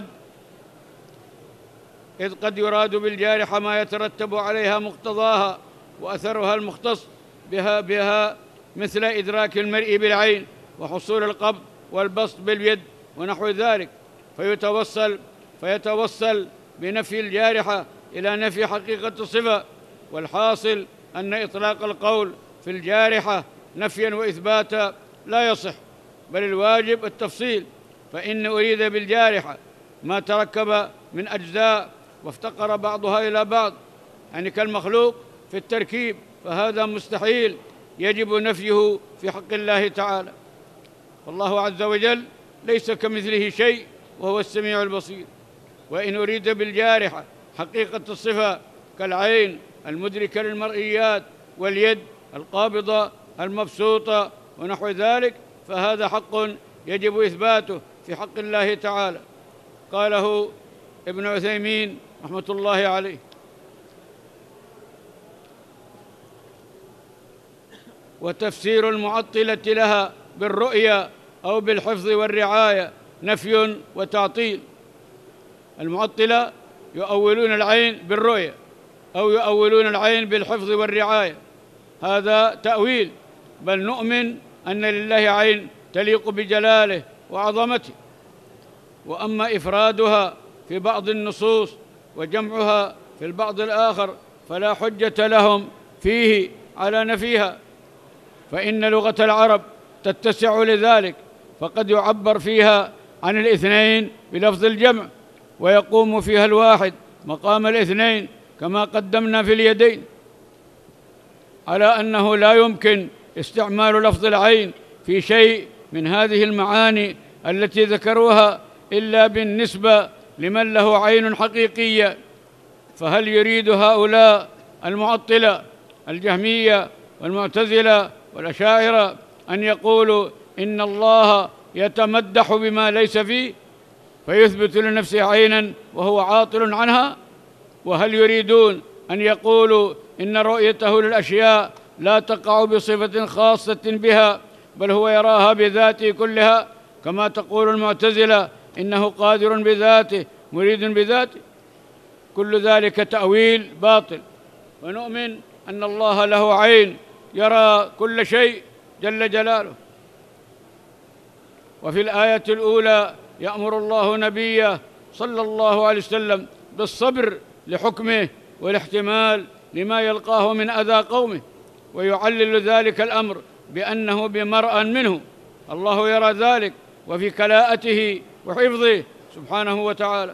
إذ قد يراد بالجارحة ما يترتب عليها مقتضاها وأثرها المختص بها بها مثل إدراك المرء بالعين وحصول القبض والبسط باليد ونحو ذلك، فيتوصل فيتوصل بنفي الجارحة إلى نفي حقيقة الصفة. والحاصل أن إطلاق القول في الجارحة نفيا وإثباتا لا يصح، بل الواجب التفصيل، فإن أريد بالجارحة ما تركب من أجزاء وافتقر بعضها إلى بعض، يعني كالمخلوق في التركيب، فهذا مستحيل يجب نفيه في حق الله تعالى. والله عز وجل ليس كمثله شيء وهو السميع البصير. وإن أريد بالجارحة حقيقة الصفة كالعين المدركة للمرئيات واليد القابضة المبسوطة ونحو ذلك، فهذا حق يجب إثباته في حق الله تعالى. قاله ابن عثيمين رحمة الله عليه. وتفسير المعطلة لها بالرؤية أو بالحفظ والرعاية نفي وتعطيل. المعطلة يؤولون العين بالرؤية أو يؤولون العين بالحفظ والرعاية، هذا تأويل، بل نؤمن أن لله عين تليق بجلاله وعظمته. وأما إفرادها في بعض النصوص وجمعها في البعض الآخر فلا حجة لهم فيه على نفيها، فإن لغة العرب تتسع لذلك، فقد يعبر فيها عن الاثنين بلفظ الجمع، ويقوم فيها الواحد مقام الاثنين كما قدمنا في اليدين، على أنه لا يمكن استعمال لفظ العين في شيء من هذه المعاني التي ذكروها إلا بالنسبة لمن له عين حقيقية. فهل يريد هؤلاء المعطلة الجهمية والمعتزلة والأشاعرة أن يقولوا إن الله يتمدح بما ليس فيه فيثبت لنفسه عينا وهو عاطل عنها؟ وهل يريدون أن يقولوا إن رؤيته للأشياء لا تقع بصفة خاصة بها، بل هو يراها بذاته كلها، كما تقول المعتزلة إنه قادر بذاته مريد بذاته؟ كل ذلك تأويل باطل. ونؤمن أن الله له عين يرى كل شيء جل جلاله. وفي الآية الأولى يأمر الله نبيه صلى الله عليه وسلم بالصبر لحكمه والاحتمال لما يلقاه من أذى قومه، ويعلل ذلك الأمر بأنه بمرأ منه، الله يرى ذلك وفي كلاءته وحفظه سبحانه وتعالى.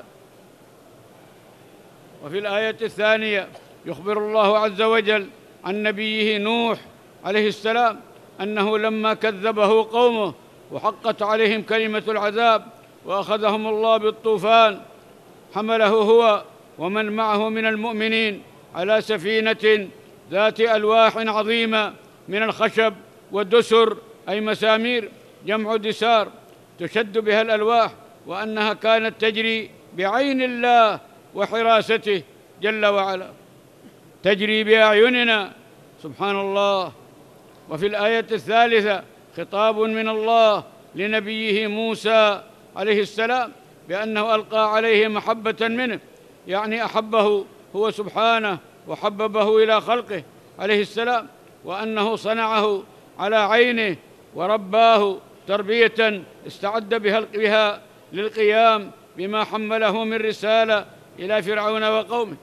وفي الآية الثانية يخبر الله عز وجل عن نبيه نوح عليه السلام أنه لما كذبه قومه وحقت عليهم كلمة العذاب وأخذهم الله بالطوفان حمله هو ومن معه من المؤمنين على سفينة ذات ألواح عظيمة من الخشب والدسر، أي مسامير، جمع دسار، تشد بها الألواح، وأنها كانت تجري بعين الله وحراسته جل وعلا، تجري بأعيننا سبحان الله. وفي الآية الثالثة خطاب من الله لنبيه موسى عليه السلام بأنه ألقى عليه محبة منه، يعني أحبه هو سبحانه وحببه إلى خلقه عليه السلام، وأنه صنعه على عينه ورباه تربية استعد بها للقيام بما حمله من رسالة إلى فرعون وقومه.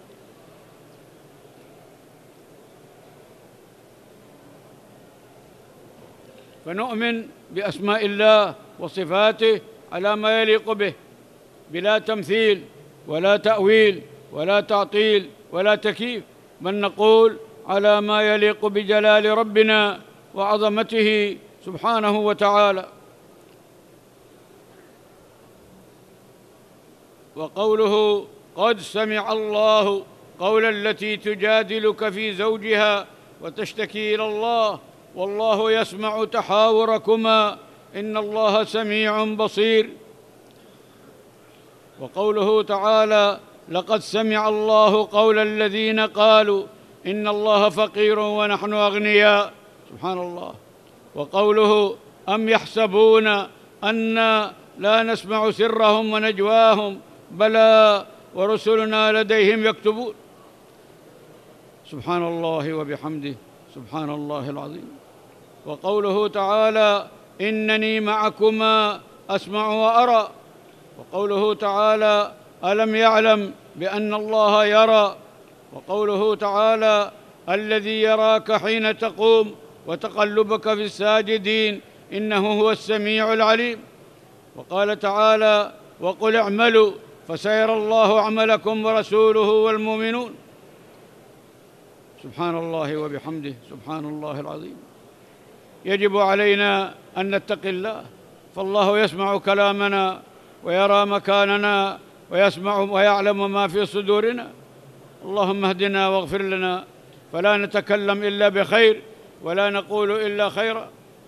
فنؤمن بأسماء الله وصفاته على ما يليق به بلا تمثيل ولا تأويل ولا تعطيل ولا تكييف، بل نقول على ما يليق بجلال ربنا وعظمته سبحانه وتعالى. وقوله قد سمع الله قول التي تجادلك في زوجها وتشتكي إلى الله والله يسمع تحاوركما إن الله سميع بصير. وقوله تعالى لقد سمع الله قول الذين قالوا إن الله فقير ونحن أغنياء، سبحان الله. وقوله أم يحسبون أنا لا نسمع سرهم ونجواهم بلى ورسلنا لديهم يكتبون، سبحان الله وبحمده سبحان الله العظيم. وقوله تعالى إنني معكما أسمع وأرى. وقوله تعالى ألم يعلم بأن الله يرى. وقوله تعالى الذي يراك حين تقوم وتقلبك في الساجدين إنه هو السميع العليم. وقال تعالى وقل اعملوا فسيرى الله عملكم ورسوله والمؤمنون، سبحان الله وبحمده سبحان الله العظيم. يجب علينا أن نتقي الله، فالله يسمع كلامنا ويرى مكاننا ويسمع ويعلم ما في صدورنا. اللهم اهدنا واغفر لنا، فلا نتكلم إلا بخير ولا نقول إلا خيرا.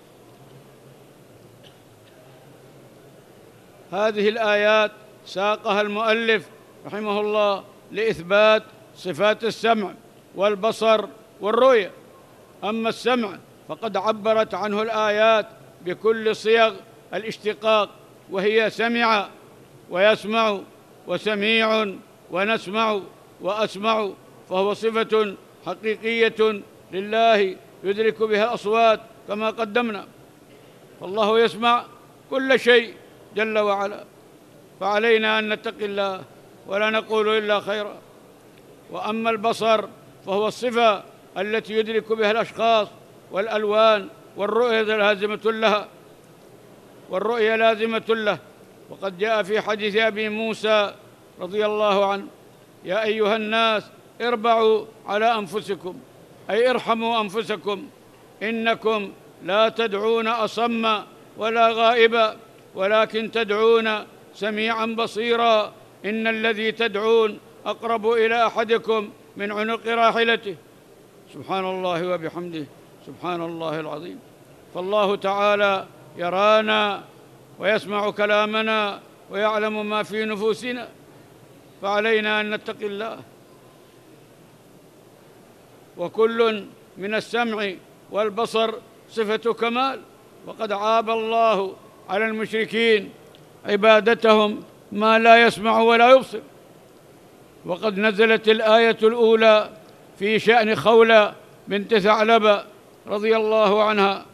هذه الآيات ساقها المؤلف رحمه الله لإثبات صفات السمع والبصر والرؤية. أما السمع فقد عبرت عنه الآيات بكل صيغ الاشتقاق، وهي سمع ويسمع وسميع ونسمع وأسمع، فهو صفة حقيقية لله يدرك بها الأصوات كما قدمنا، فالله يسمع كل شيء جل وعلا، فعلينا أن نتقي الله ولا نقول إلا خيرا. وأما البصر فهو الصفة التي يدرك بها الأشخاص والألوان، والرؤية لازمة لها والرؤية لازمة له. وقد جاء في حديث أبي موسى رضي الله عنه يا أيها الناس اربعوا على أنفسكم، أي ارحموا أنفسكم، إنكم لا تدعون أصم ولا غائبا ولكن تدعون سميعا بصيرا، إن الذي تدعون أقرب إلى أحدكم من عنق راحلته، سبحان الله وبحمده سبحان الله العظيم. فالله تعالى يرانا ويسمع كلامنا ويعلم ما في نفوسنا، فعلينا أن نتقي الله. وكل من السمع والبصر صفة كمال، وقد عاب الله على المشركين عبادتهم ما لا يسمع ولا يبصر. وقد نزلت الآية الأولى في شأن خولة بنت ثعلبة رضي الله عنها،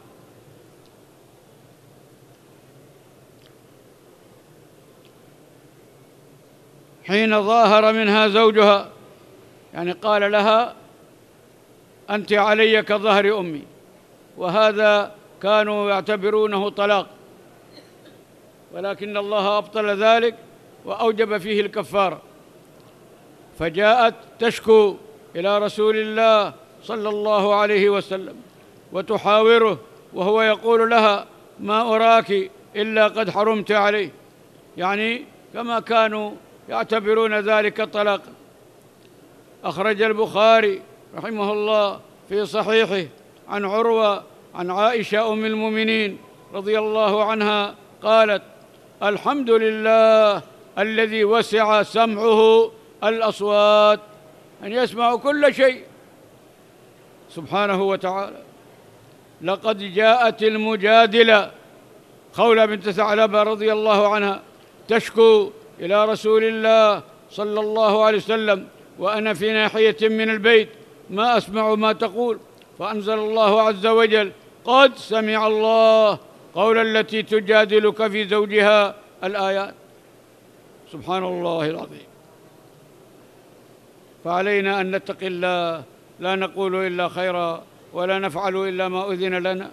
حين ظاهر منها زوجها، يعني قال لها أنت علي كظهر أمي، وهذا كانوا يعتبرونه طلاق، ولكن الله أبطل ذلك وأوجب فيه الكفارة. فجاءت تشكو إلى رسول الله صلى الله عليه وسلم وتحاوره، وهو يقول لها ما أراك إلا قد حرمت عليه، يعني كما كانوا يعتبرون ذلك طلاقا. أخرج البخاري رحمه الله في صحيحه عن عروة عن عائشة أم المؤمنين رضي الله عنها قالت الحمد لله الذي وسع سمعه الأصوات، أن يسمع كل شيء، سبحانه وتعالى: لقد جاءت المجادلة خولة بنت ثعلبة رضي الله عنها تشكو إلى رسول الله صلى الله عليه وسلم وأنا في ناحية من البيت ما أسمع ما تقول، فأنزل الله عز وجل: قد سمع الله قول التي تجادلك في زوجها، الآيات. سبحان الله العظيم. فعلينا أن نتقي الله، لا نقول إلا خيرا ولا نفعل إلا ما أذن لنا.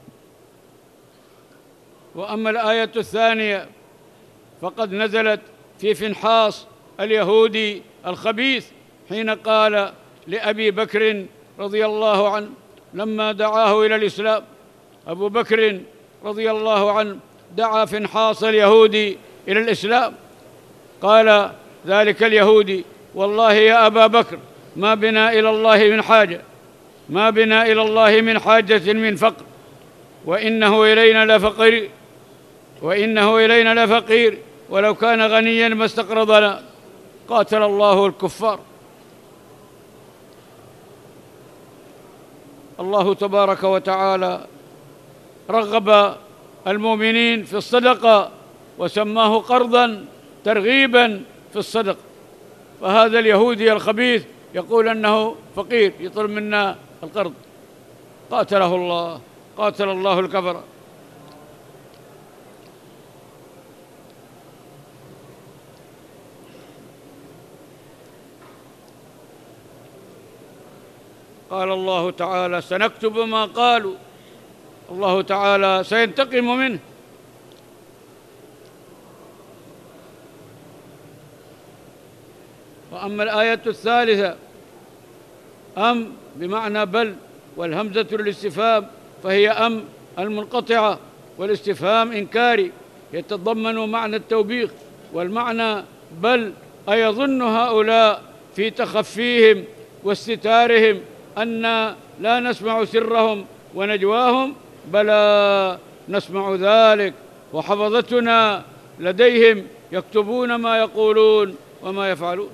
وأما الآية الثانية فقد نزلت في فنحاص اليهودي الخبيث حين قال لأبي بكر رضي الله عنه لما دعاه إلى الإسلام. أبو بكر رضي الله عنه دعا فنحاص اليهودي إلى الإسلام. قال ذلك اليهودي: والله يا أبا بكر ما بنا إلى الله من حاجة، ما بنا إلى الله من حاجة من فقر، وإنه إلينا لفقير وإنه إلينا لفقير ولو كان غنيا ما استقرضنا. قاتل الله الكفار. الله تبارك وتعالى رغب المؤمنين في الصدقة وسماه قرضا ترغيبا في الصدقة، فهذا اليهودي الخبيث يقول أنه فقير يطلب منا القرض. قاتله الله، قاتل الله الكفرة. قال الله تعالى: سنكتب ما قالوا. الله تعالى سينتقم منه. وأما الآية الثالثة أم بمعنى بل، والهمزة للاستفهام فهي أم المنقطعة، والاستفهام إنكاري يتضمن معنى التوبيخ، والمعنى بل أيظن هؤلاء في تخفيهم واستتارهم أن لا نسمع سرهم ونجواهم؟ بلى نسمع ذلك، وحفظتنا لديهم يكتبون ما يقولون وما يفعلون.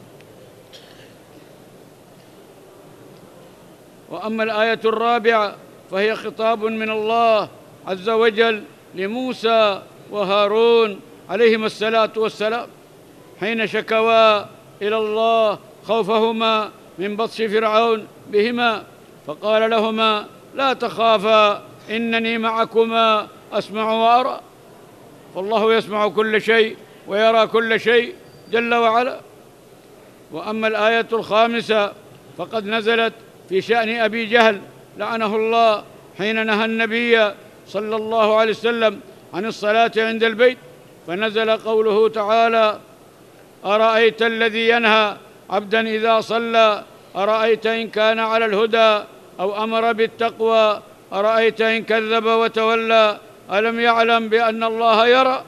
وأما الآية الرابعة فهي خطاب من الله عز وجل لموسى وهارون عليهما الصلاة والسلام حين شكوا إلى الله خوفهما من بطش فرعون بهما، فقال لهما: لا تخافا إنني معكما أسمع وأرى. فالله يسمع كل شيء ويرى كل شيء جل وعلا. وأما الآية الخامسة فقد نزلت في شأن أبي جهل لعنه الله حين نهى النبي صلى الله عليه وسلم عن الصلاة عند البيت، فنزل قوله تعالى: أرأيت الذي ينهى عبدا إذا صلى، أرأيت إن كان على الهدى أو أمر بالتقوى، أرأيت إن كذب وتولى، ألم يعلم بأن الله يرى؟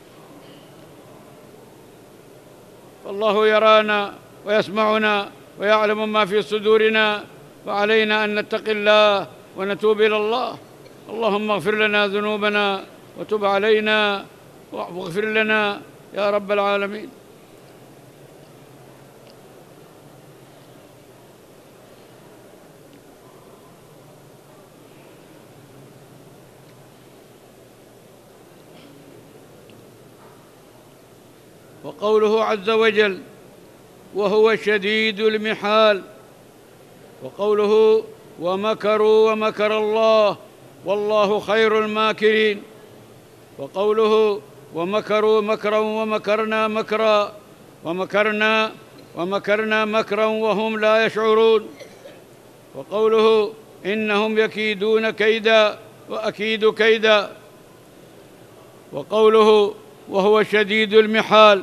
فالله يرانا ويسمعنا ويعلم ما في صدورنا، فعلينا أن نتقي الله ونتوب إلى الله. اللهم اغفر لنا ذنوبنا وتب علينا واغفر لنا يا رب العالمين. وقوله عز وجل: وهو شديد المحال. وقوله: ومكروا ومكر الله والله خير الماكرين. وقوله: ومكروا مكرا ومكرنا مكرا، ومكرنا ومكرنا مكرا وهم لا يشعرون. وقوله: إنهم يكيدون كيدا وأكيد كيدا. وقوله: وهو شديد المحال.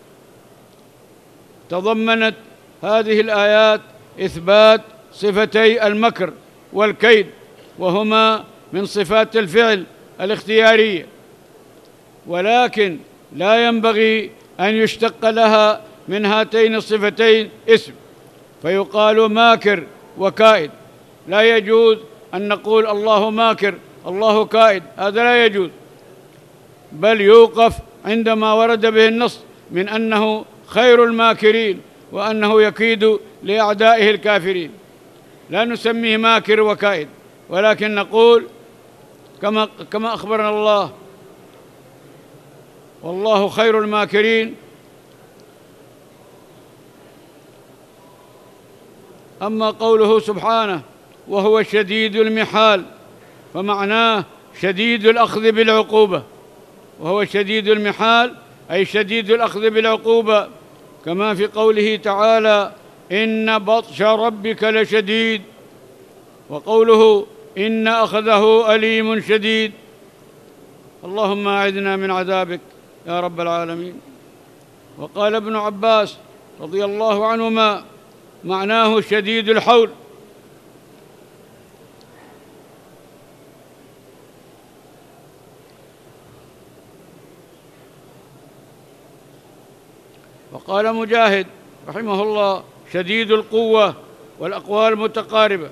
تضمنت هذه الآيات إثبات صفتي المكر والكيد، وهما من صفات الفعل الاختيارية، ولكن لا ينبغي أن يشتق لها من هاتين الصفتين اسم فيقال ماكر وكائد. لا يجوز أن نقول الله ماكر الله كائد، هذا لا يجوز، بل يوقف عندما ورد به النص من أنه خير الماكرين وأنه يكيد لأعدائه الكافرين. لا نسميه ماكر وكائد، ولكن نقول كما كما أخبرنا الله: والله خير الماكرين. أما قوله سبحانه: وهو شديد المحال، فمعناه شديد الأخذ بالعقوبة، وهو شديد المحال أي شديد الأخذ بالعقوبة، كما في قوله تعالى: إن بطش ربك لشديد، وقوله: إن أخذه أليم شديد. اللهم أعذنا من عذابك يا رب العالمين. وقال ابن عباس رضي الله عنهما: معناه شديد الحول. وقال مجاهد رحمه الله: شديد القوة، والأقوال متقاربة.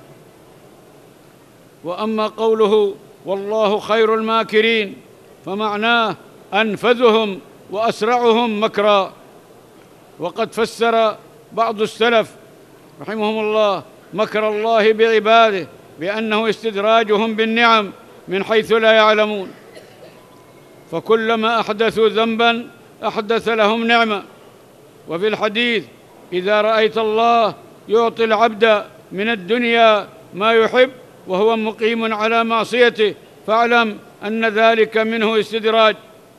وأما قوله: والله خير الماكرين، فمعناه أنفذهم وأسرعهم مكرا. وقد فسر بعض السلف رحمهم الله مكر الله بعباده بأنه استدراجهم بالنعم من حيث لا يعلمون، فكلما أحدثوا ذنبا أحدث لهم نعمة. وفي الحديث: إذا رأيت الله يعطي العبد من الدنيا ما يحب وهو مقيم على معصيته فاعلم أن ذلك منه استدراج.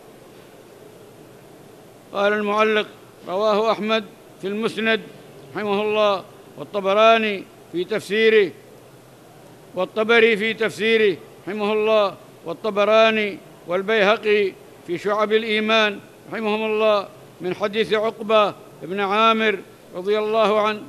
قال المعلق: رواه أحمد في المسند رحمه الله، والطبراني في تفسيره، والطبري في تفسيره رحمه الله، والطبراني والبيهقي في شعب الإيمان رحمهم الله، من حديث عقبة بن عامر رضي الله عنه: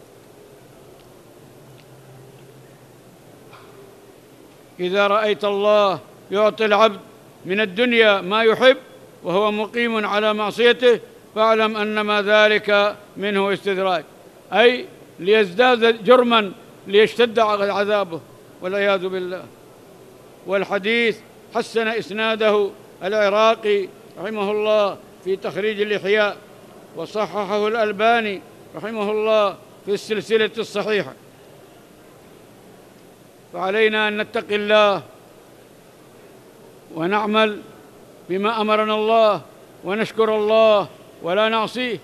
إذا رأيت الله يعطي العبد من الدنيا ما يحب وهو مقيم على معصيته فاعلم أنما ذلك منه استدراج، أي ليزداد جرما ليشتد عذابه والعياذ بالله. والحديث حسن إسناده العراقي رحمه الله في تخريج الإحياء، وصححه الألباني رحمه الله في السلسلة الصحيحة. فعلينا أن نتقي الله ونعمل بما أمرنا الله ونشكر الله ولا نعصيه.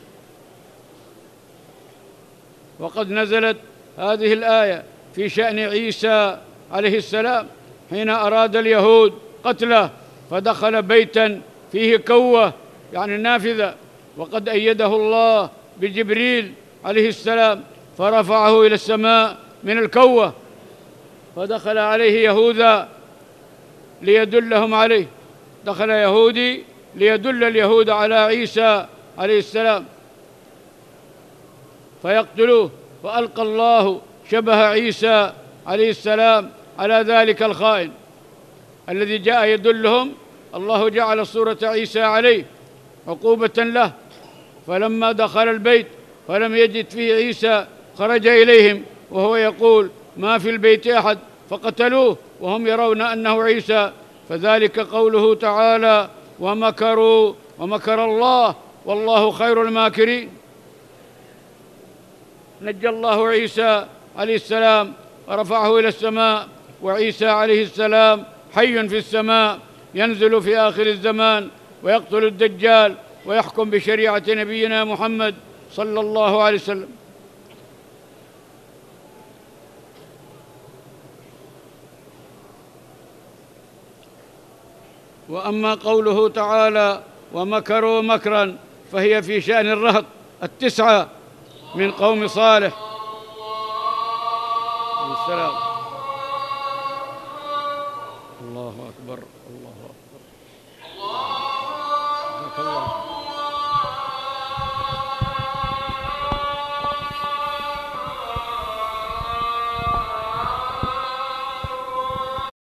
وقد نزلت هذه الآية في شأن عيسى عليه السلام حين أراد اليهود قتله فدخل بيتا فيه كوة يعني نافذة، وقد أيده الله بجبريل عليه السلام فرفعه إلى السماء من الكوة، فدخل عليه يهوذا ليدلهم عليه، دخل يهودي ليدل اليهود على عيسى عليه السلام فيقتلوه، فألقى الله شبه عيسى عليه السلام على ذلك الخائن الذي جاء يدلهم. الله جعل صورة عيسى عليه عقوبة له، فلما دخل البيت فلم يجد فيه عيسى خرج إليهم وهو يقول: ما في البيت أحد، فقتلوه وهم يرون أنه عيسى. فذلك قوله تعالى: ومكروا ومكر الله والله خير الماكرين. نجى الله عيسى عليه السلام ورفعه إلى السماء، وعيسى عليه السلام حي في السماء ينزل في آخر الزمان ويقتل الدجال ويحكم بشريعة نبينا محمد صلى الله عليه وسلم. وأما قوله تعالى: ومكروا مكرا، فهي في شأن الرهط التسعة من قوم صالح السلام. الله أكبر، الله أكبر، الله